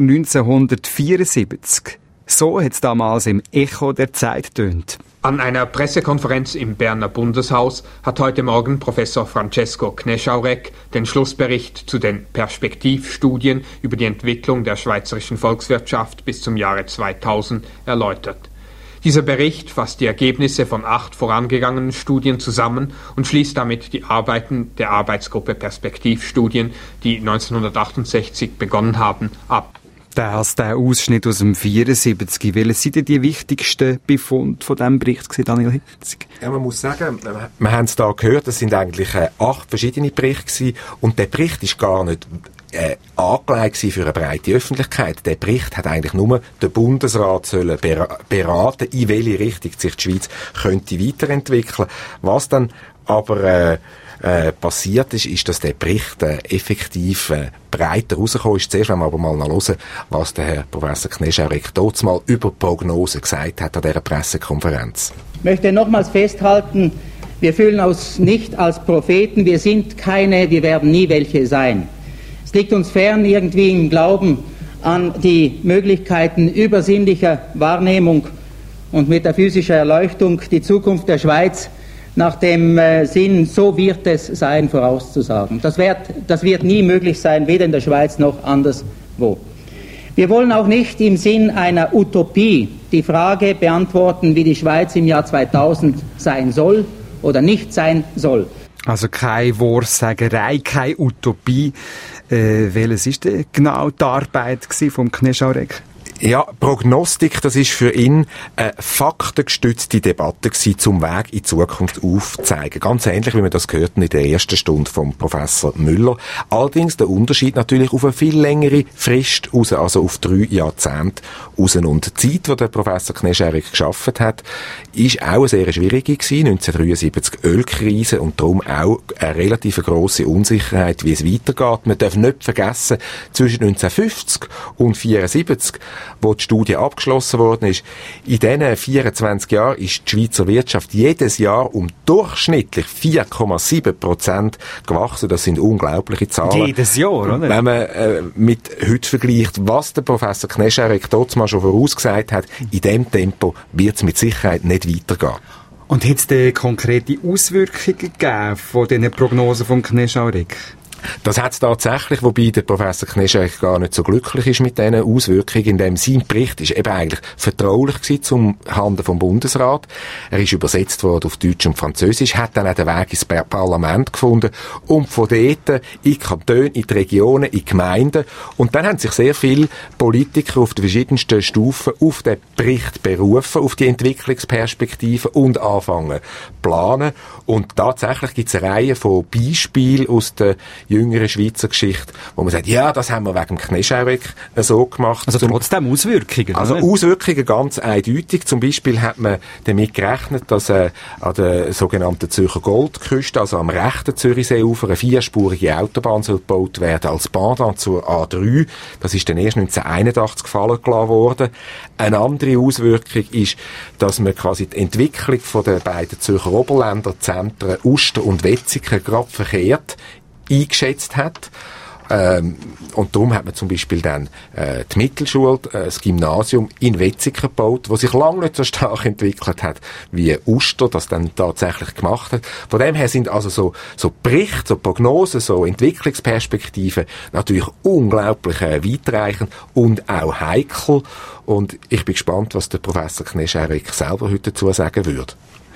neunzehnhundertvierundsiebzig. So hat es damals im Echo der Zeit tönt. An einer Pressekonferenz im Berner Bundeshaus hat heute Morgen Professor Francesco Knescharek den Schlussbericht zu den Perspektivstudien über die Entwicklung der schweizerischen Volkswirtschaft bis zum Jahre zweitausend erläutert. Dieser Bericht fasst die Ergebnisse von acht vorangegangenen Studien zusammen und schließt damit die Arbeiten der Arbeitsgruppe Perspektivstudien, die neunzehnhundertachtundsechzig begonnen haben, ab. Das der Ausschnitt aus dem vierundsiebzig. Welche sind denn die wichtigsten Befunde von diesem Bericht, Daniel Hitzig? Ja, man muss sagen, wir haben es da gehört, es sind eigentlich äh, acht verschiedene Berichte gewesen, und der Bericht ist gar nicht äh, angelegt für eine breite Öffentlichkeit. Der Bericht hat eigentlich nur den Bundesrat sollen ber- beraten, in welche Richtung sich die Schweiz könnte weiterentwickeln. Was dann aber äh, Äh, passiert ist, ist, dass der Bericht äh, effektiv äh, breiter rausgekommen ist. Zuerst wollen wir aber mal noch hören, was der Herr Professor Knescharek dort mal über Prognosen gesagt hat an dieser Pressekonferenz. Ich möchte nochmals festhalten, wir fühlen uns nicht als Propheten, wir sind keine, wir werden nie welche sein. Es liegt uns fern, irgendwie im Glauben an die Möglichkeiten übersinnlicher Wahrnehmung und metaphysischer Erleuchtung, die Zukunft der Schweiz nach dem äh, Sinn, so wird es sein, vorauszusagen. Das wird, das wird nie möglich sein, weder in der Schweiz noch anderswo. Wir wollen auch nicht im Sinn einer Utopie die Frage beantworten, wie die Schweiz im Jahr zweitausend sein soll oder nicht sein soll. Also keine Wahrsagerei, keine Utopie. Äh, welches ist denn genau die Arbeit vom Knescharek? Ja, Prognostik, das ist für ihn eine faktengestützte Debatte gewesen, zum Weg in die Zukunft aufzuzeigen. Ganz ähnlich, wie wir das gehörten in der ersten Stunde vom Professor Müller. Allerdings der Unterschied natürlich auf eine viel längere Frist raus, also auf drei Jahrzehnte raus. Und die Zeit, die der Professor Knescharek geschaffen hat, ist auch eine sehr schwierige gewesen. neunzehnhundertdreiundsiebzig Ölkrise und darum auch eine relativ grosse Unsicherheit, wie es weitergeht. Man darf nicht vergessen, zwischen neunzehnhundertfünfzig und vierundsiebzig, wo die Studie abgeschlossen worden ist, in diesen vierundzwanzig Jahren ist die Schweizer Wirtschaft jedes Jahr um durchschnittlich vier Komma sieben Prozent gewachsen. Das sind unglaubliche Zahlen. Jedes Jahr, oder? Wenn man äh, mit heute vergleicht, was der Professor Knescharek dort mal schon vorausgesagt hat, in dem Tempo wird es mit Sicherheit nicht weitergehen. Und hat es denn konkrete Auswirkungen gegeben von diesen Prognosen vom Knescharek? Das hat es tatsächlich, wobei der Professor Knescharek gar nicht so glücklich ist mit diesen Auswirkungen, in dem sein Bericht ist eben eigentlich vertraulich gewesen zum Handen vom Bundesrat. Er ist übersetzt worden auf Deutsch und Französisch, hat dann auch den Weg ins Parlament gefunden und von dort in Kantone, in die Regionen, in die Gemeinden. Und dann haben sich sehr viele Politiker auf den verschiedensten Stufen auf den Bericht berufen, auf die Entwicklungsperspektiven und anfangen planen. Und tatsächlich gibt es eine Reihe von Beispielen aus der jüngeren Schweizer Geschichte, wo man sagt, ja, das haben wir wegen dem Knescharek so gemacht. Also trotzdem Auswirkungen? Also oder? Auswirkungen ganz eindeutig. Zum Beispiel hat man damit gerechnet, dass äh, an der sogenannten Zürcher Goldküste, also am rechten Zürichseeufer, eine vierspurige Autobahn soll gebaut werden als Pendant zur A drei. Das ist dann erst neunzehnhunderteinundachtzig gefallen gelassen worden. Eine andere Auswirkung ist, dass man quasi die Entwicklung von den beiden Zürcher Oberländerzentren Uster und Wetzikon gerade verkehrt eingeschätzt hat. Ähm, und darum hat man zum Beispiel dann äh, die Mittelschule, äh, das Gymnasium in Wetzikon gebaut, wo sich lange nicht so stark entwickelt hat, wie Uster das dann tatsächlich gemacht hat. Von dem her sind also so, so Berichte, so Prognosen, so Entwicklungsperspektiven natürlich unglaublich äh, weitreichend und auch heikel. Und ich bin gespannt, was der Professor Knescharek selber heute dazu sagen würde.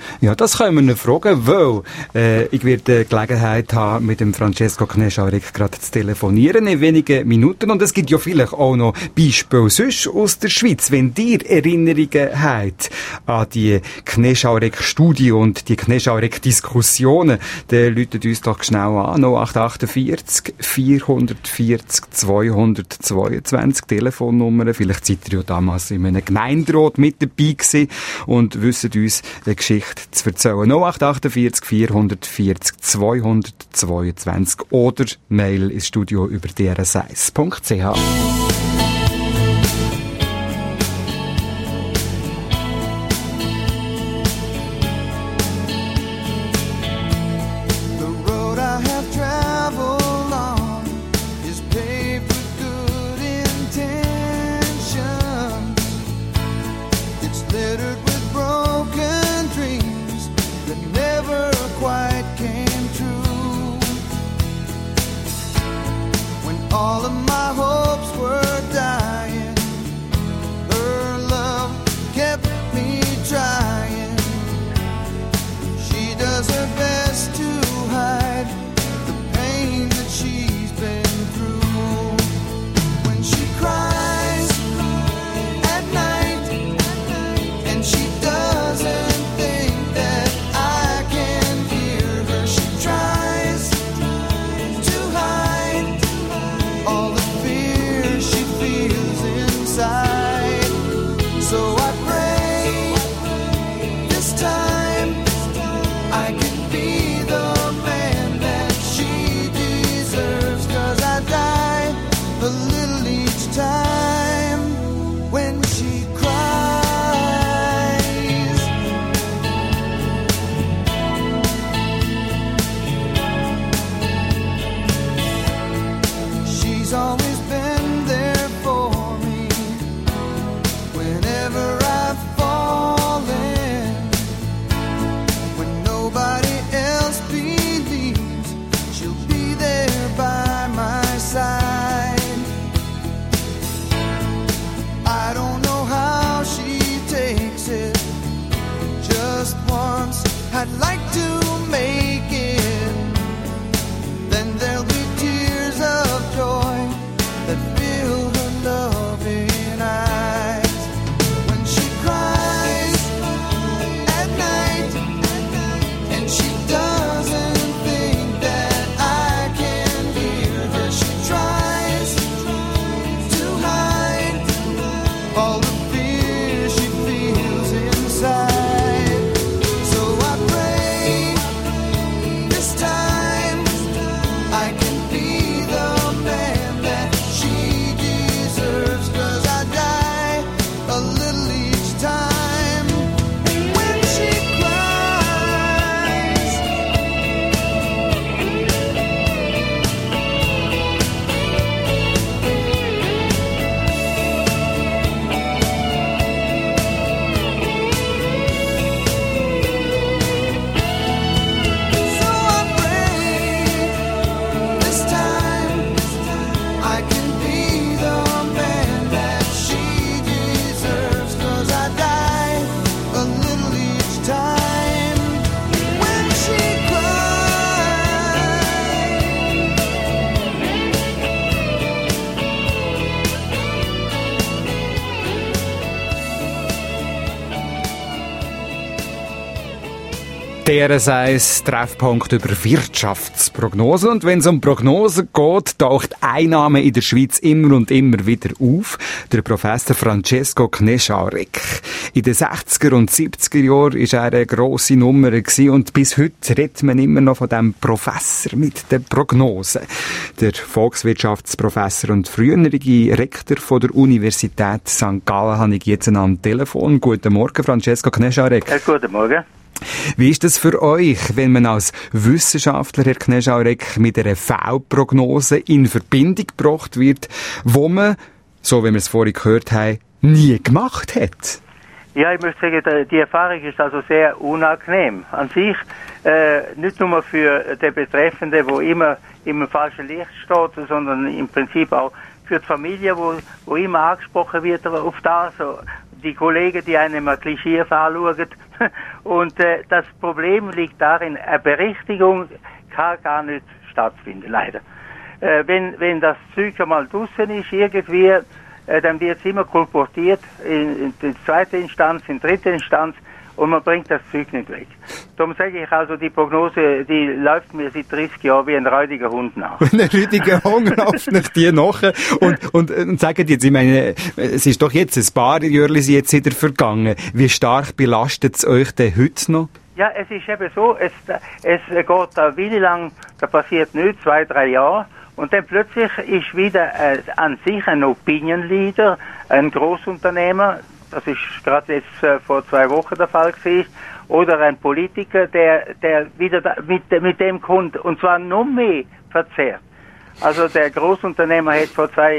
Ja, das können wir ihn fragen, weil äh, ich werde die Gelegenheit haben, mit dem Francesco Knescharek gerade zu telefonieren in wenigen Minuten. Und es gibt ja vielleicht auch noch Beispiele sonst aus der Schweiz. Wenn ihr Erinnerungen habt an die Knescharek-Studie und die Knescharek-Diskussionen, dann läutet uns doch schnell an. null acht vier acht vier vier vier zwei zwei zwei Telefonnummer. Vielleicht seid ihr ja damals in einem Gemeinderat mit dabei gewesen und wisst uns eine Geschichte zu erzählen. null acht vier acht vier vier zwei zwei zwei oder Mail ins Studio über d r s eins punkt c h. All of my hopes were dying. Her love kept me trying. She does her best to hide the pain that she's been through. When she cries at night and she doesn't think that I can hear her, she tries to hide all the fear she feels inside. So I pray this time I can be the man that she deserves, 'cause I die a little each time when she cries. She's always been there for me whenever I've fallen. When nobody else believes, she'll be there by my side. I don't know how she takes it. Just once I'd like to make it. Then there'll be tears of joy that fill her loving eyes. When she cries at night and she doesn't think that I can hear her, she tries to hide all the fear she feels inside. So I pray this time I can be the man that she deserves, 'cause I die a little each time when she cries. So I pray this time I can be the man that she deserves, 'cause I die a little each time when she D R S eins Treffpunkt über Wirtschaftsprognose. Und wenn es um Prognosen geht, taucht ein Name in der Schweiz immer und immer wieder auf. Der Professor Francesco Knescharek. In den sechziger und siebziger Jahren war er eine grosse Nummer gewesen und bis heute redet man immer noch von dem Professor mit den Prognosen. Der Volkswirtschaftsprofessor und frühere Rektor von der Universität Sankt Gallen habe ich jetzt am Telefon. Guten Morgen, Francesco Knescharek. Ja, guten Morgen. Wie ist das für euch, wenn man als Wissenschaftler, Herr Knescharek, mit einer Fehlprognose in Verbindung gebracht wird, wo man, so wie wir es vorhin gehört haben, nie gemacht hat? Ja, ich möchte sagen, die Erfahrung ist also sehr unangenehm. An sich, äh, nicht nur für den Betreffenden, der immer im falschen Licht steht, sondern im Prinzip auch für die Familie, wo, wo immer angesprochen wird auf das. die Kollegen, die einen mal klischeehaft anschauen. Und äh, das Problem liegt darin, eine Berichtigung kann gar nicht stattfinden, leider. Äh, wenn, wenn das Zeug einmal draussen ist, irgendwie, äh, dann wird es immer kolportiert in, in die zweite Instanz, in die dritte Instanz, und man bringt das Zeug nicht weg. Darum sage ich also, die Prognose, die läuft mir seit dreißig Jahren wie ein räudiger Hund nach. Ein räudiger Hund läuft nach dir nach. Und, und, und sagen jetzt, ich meine, es ist doch jetzt ein paar Jahre jetzt wieder vergangen. Wie stark belastet es euch denn heute noch? Ja, es ist eben so, es, es geht da wie lang, da passiert nichts, zwei, drei Jahre. Und dann plötzlich ist wieder äh, an sich ein Opinion Leader, ein Großunternehmer, das ist gerade jetzt äh, vor zwei Wochen der Fall gewesen, oder ein Politiker, der, der wieder da, mit, mit dem kommt, und zwar noch mehr verzerrt. Also der Großunternehmer hat vor zwei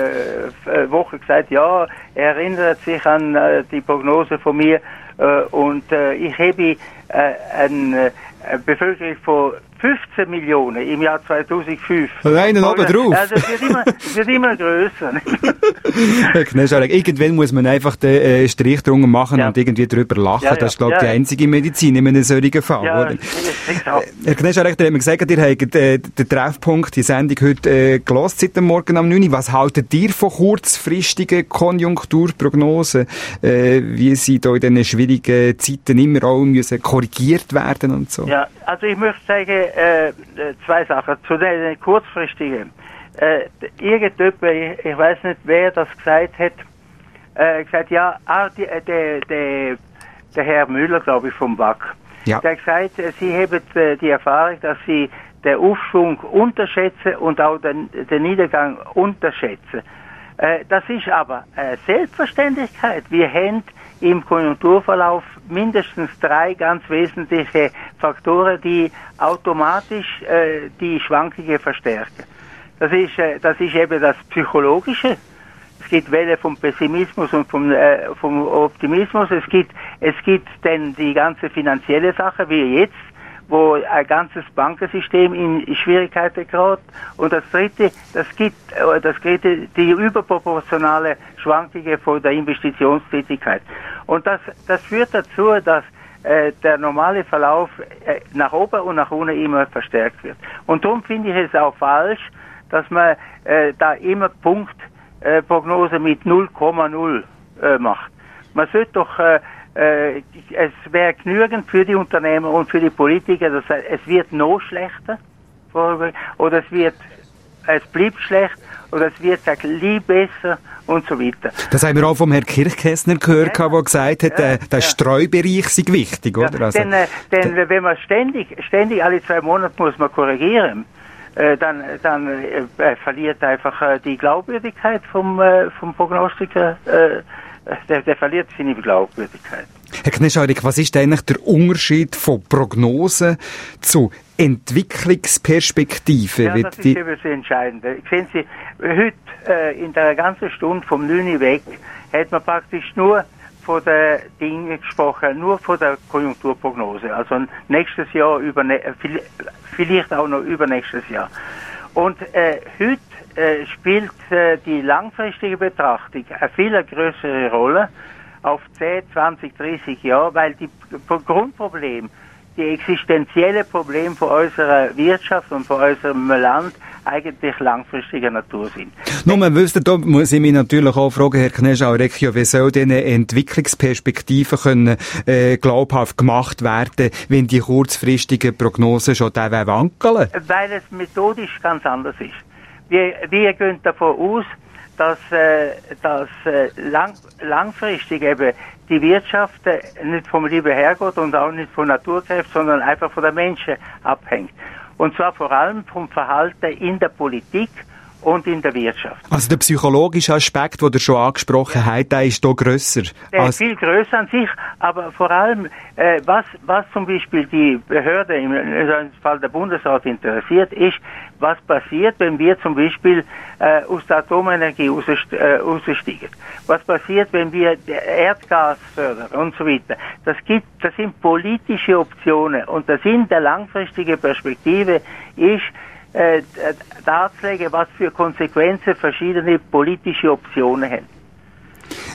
äh, Wochen gesagt, ja, er erinnert sich an äh, die Prognose von mir, äh, und äh, ich habe äh, eine, eine Bevölkerung von fünfzehn Millionen im Jahr zweitausendfünf. Einen oben drauf. Also es wird immer, es wird immer grösser. Herr Knescharek, irgendwann muss man einfach den äh, Strich drunter machen ja. und irgendwie drüber lachen. Ja, ja. Das ist, glaube ich, ja. die einzige Medizin in einem solchen Fall. Ja, oder? Herr Knescharek, ihr habt mir gesagt, ihr habt äh, den Treffpunkt, die Sendung heute äh, gehört, seit dem Morgen um neun Uhr. Was haltet ihr von kurzfristigen Konjunkturprognosen, äh, wie sie da in diesen schwierigen Zeiten immer auch müssen korrigiert werden und so? Ja, also ich möchte sagen, Äh, zwei Sachen. Zu den kurzfristigen. Äh, irgendjemand, ich, ich weiß nicht, wer das gesagt hat, äh, gesagt, ja, ah, die, äh, der, der, der Herr Müller, glaube ich, vom W A C, ja. der hat gesagt, äh, Sie haben äh, die Erfahrung, dass Sie den Aufschwung unterschätzen und auch den, den Niedergang unterschätzen. Äh, das ist aber eine Selbstverständlichkeit. Wir haben im Konjunkturverlauf mindestens drei ganz wesentliche Faktoren, die automatisch äh, die Schwankungen verstärken. Das ist, äh, das ist eben das Psychologische. Es gibt Welle vom Pessimismus und vom, äh, vom Optimismus. Es gibt, es gibt dann die ganze finanzielle Sache, wie jetzt, wo ein ganzes Bankensystem in Schwierigkeiten gerät. Und das dritte, das gibt, das dritte, die überproportionale Schwankungen von der Investitionstätigkeit. Und das, das führt dazu, dass äh, der normale Verlauf äh, nach oben und nach unten immer verstärkt wird. Und darum finde ich es auch falsch, dass man äh, da immer Punktprognose äh, mit null Komma null äh, macht. Man sollte doch äh, Äh, es wäre genügend für die Unternehmer und für die Politiker, das heißt, es wird noch schlechter, oder es wird, es bleibt schlecht, oder es wird ein bisschen besser und so weiter. Das haben wir auch vom Herrn Kirchkässner gehört, ja, der gesagt hat, ja, der, der ja. Streubereich sei wichtig, oder? Ja, also, denn, äh, denn äh, wenn man ständig, ständig alle zwei Monate muss man korrigieren, äh, dann, dann äh, verliert einfach äh, die Glaubwürdigkeit vom, äh, vom Prognostiker, äh, Der, der verliert seine Glaubwürdigkeit. Herr Knescharek, was ist eigentlich der Unterschied von Prognosen zu Entwicklungsperspektiven? Ja, das ist eben das Entscheidende. Sehen Sie, heute äh, in der ganzen Stunde vom neun Uhr weg hat man praktisch nur von den Dingen gesprochen, nur von der Konjunkturprognose. Also nächstes Jahr, über, vielleicht auch noch übernächstes Jahr. Und äh, heute äh, spielt äh, die langfristige Betrachtung eine viel größere Rolle auf zehn, zwanzig, dreißig Jahre, weil die Grundprobleme, die existenzielle Probleme von unserer Wirtschaft und von unserem Land eigentlich langfristiger Natur sind. Nun, man wüsste, da muss ich mich natürlich auch fragen, Herr Knescharek, wie soll diese Entwicklungsperspektiven können, äh, glaubhaft gemacht werden, wenn die kurzfristigen Prognosen schon da wankeln? Weil es methodisch ganz anders ist. Wir, wir gehen davon aus, dass, äh, dass äh, lang, langfristig eben die Wirtschaft äh, nicht vom lieben Herrgott und auch nicht von Naturkräften, sondern einfach von den Menschen abhängt. Und zwar vor allem vom Verhalten in der Politik und in der Wirtschaft. Also der psychologische Aspekt, den ihr schon angesprochen ja. habt, der ist hier grösser. Der ist viel grösser an sich, aber vor allem, äh, was, was zum Beispiel die Behörde, im, im Fall der Bundesrat interessiert, ist, was passiert, wenn wir zum Beispiel äh, aus der Atomenergie aussteigen. Was passiert, wenn wir Erdgas fördern und so weiter. Das gibt, das sind politische Optionen und der Sinn der langfristigen Perspektive ist, äh, darzulegen, was für Konsequenzen verschiedene politische Optionen haben.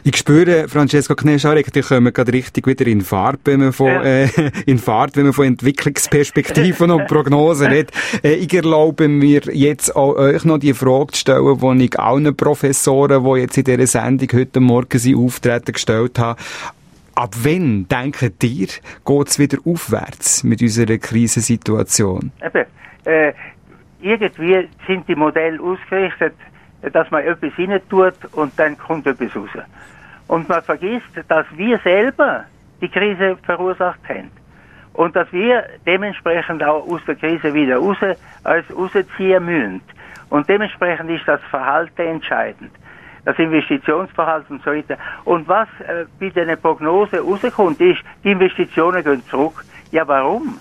Ich spüre, Francesco Knescharek, die kommen gerade richtig wieder in Fahrt, wenn man von, ja. äh, in Fahrt, wenn man von Entwicklungsperspektiven und Prognosen redet. Äh, ich erlaube mir jetzt auch euch noch die Frage zu stellen, die ich allen Professoren, die jetzt in dieser Sendung heute Morgen sie auftreten, gestellt habe. Ab wann, denkt ihr, geht es wieder aufwärts mit unserer Krisensituation? Eben, äh, irgendwie sind die Modelle ausgerichtet, dass man etwas rein tut und dann kommt etwas raus. Und man vergisst, dass wir selber die Krise verursacht haben. Und dass wir dementsprechend auch aus der Krise wieder raus, als rausziehen müssen. Und dementsprechend ist das Verhalten entscheidend. Das Investitionsverhalten und so weiter. Und was äh, bei den Prognosen rauskommt, ist, die Investitionen gehen zurück. Ja, warum?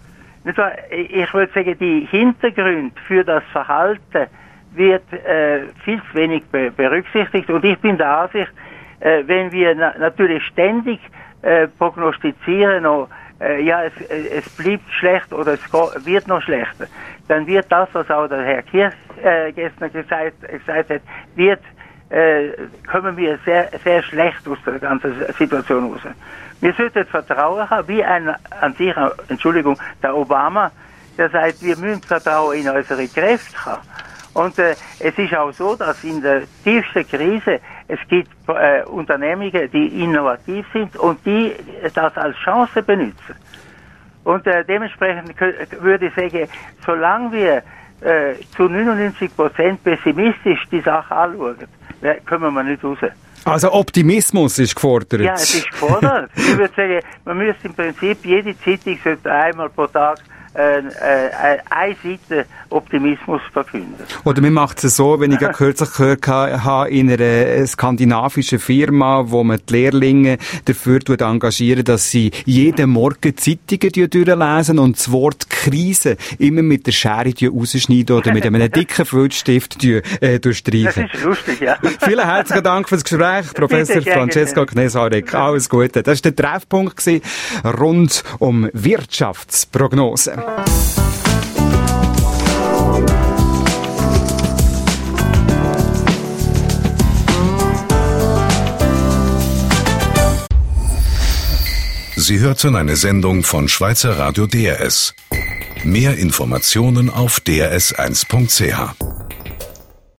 Ich würde sagen, die Hintergründe für das Verhalten wird äh, viel zu wenig be- berücksichtigt. Und ich bin der Ansicht, äh, wenn wir na- natürlich ständig äh, prognostizieren, noch, äh, ja, es, es bleibt schlecht oder es go- wird noch schlechter, dann wird das, was auch der Herr Kirch äh, gestern gesagt, gesagt hat, wird äh, kommen wir sehr, sehr schlecht aus der ganzen Situation raus. Wir sollten Vertrauen haben, wie ein, an sich, Entschuldigung, der Obama, der sagt, wir müssen Vertrauen in unsere Kräfte haben. Und äh, es ist auch so, dass in der tiefsten Krise es gibt äh, Unternehmungen, die innovativ sind und die das als Chance benutzen. Und äh, dementsprechend würde ich sagen, solange wir äh, zu neunundneunzig Prozent pessimistisch die Sache anschauen, kommen wir nicht raus. Also Optimismus ist gefordert. Ja, es ist gefordert. Ich würde sagen, man müsste im Prinzip, jede Zeitung sollte einmal pro Tag äh, äh, eine Seite Optimismus verkünden. Oder man macht es so, wenn ich ja kürzlich gehört habe, in einer skandinavischen Firma, wo man die Lehrlinge dafür engagieren, dass sie jeden Morgen Zeitungen durchlesen und das Wort Krise immer mit der Schere rausschneiden oder mit einem dicken Filzstift äh, durchstreichen. Das ist lustig, ja. Vielen herzlichen Dank fürs Gespräch, Professor Francesco Knežárek. Alles Gute. Das war der Treffpunkt gewesen, rund um Wirtschaftsprognosen. Sie hörten eine Sendung von Schweizer Radio D R S. Mehr Informationen auf d r s eins punkt c h.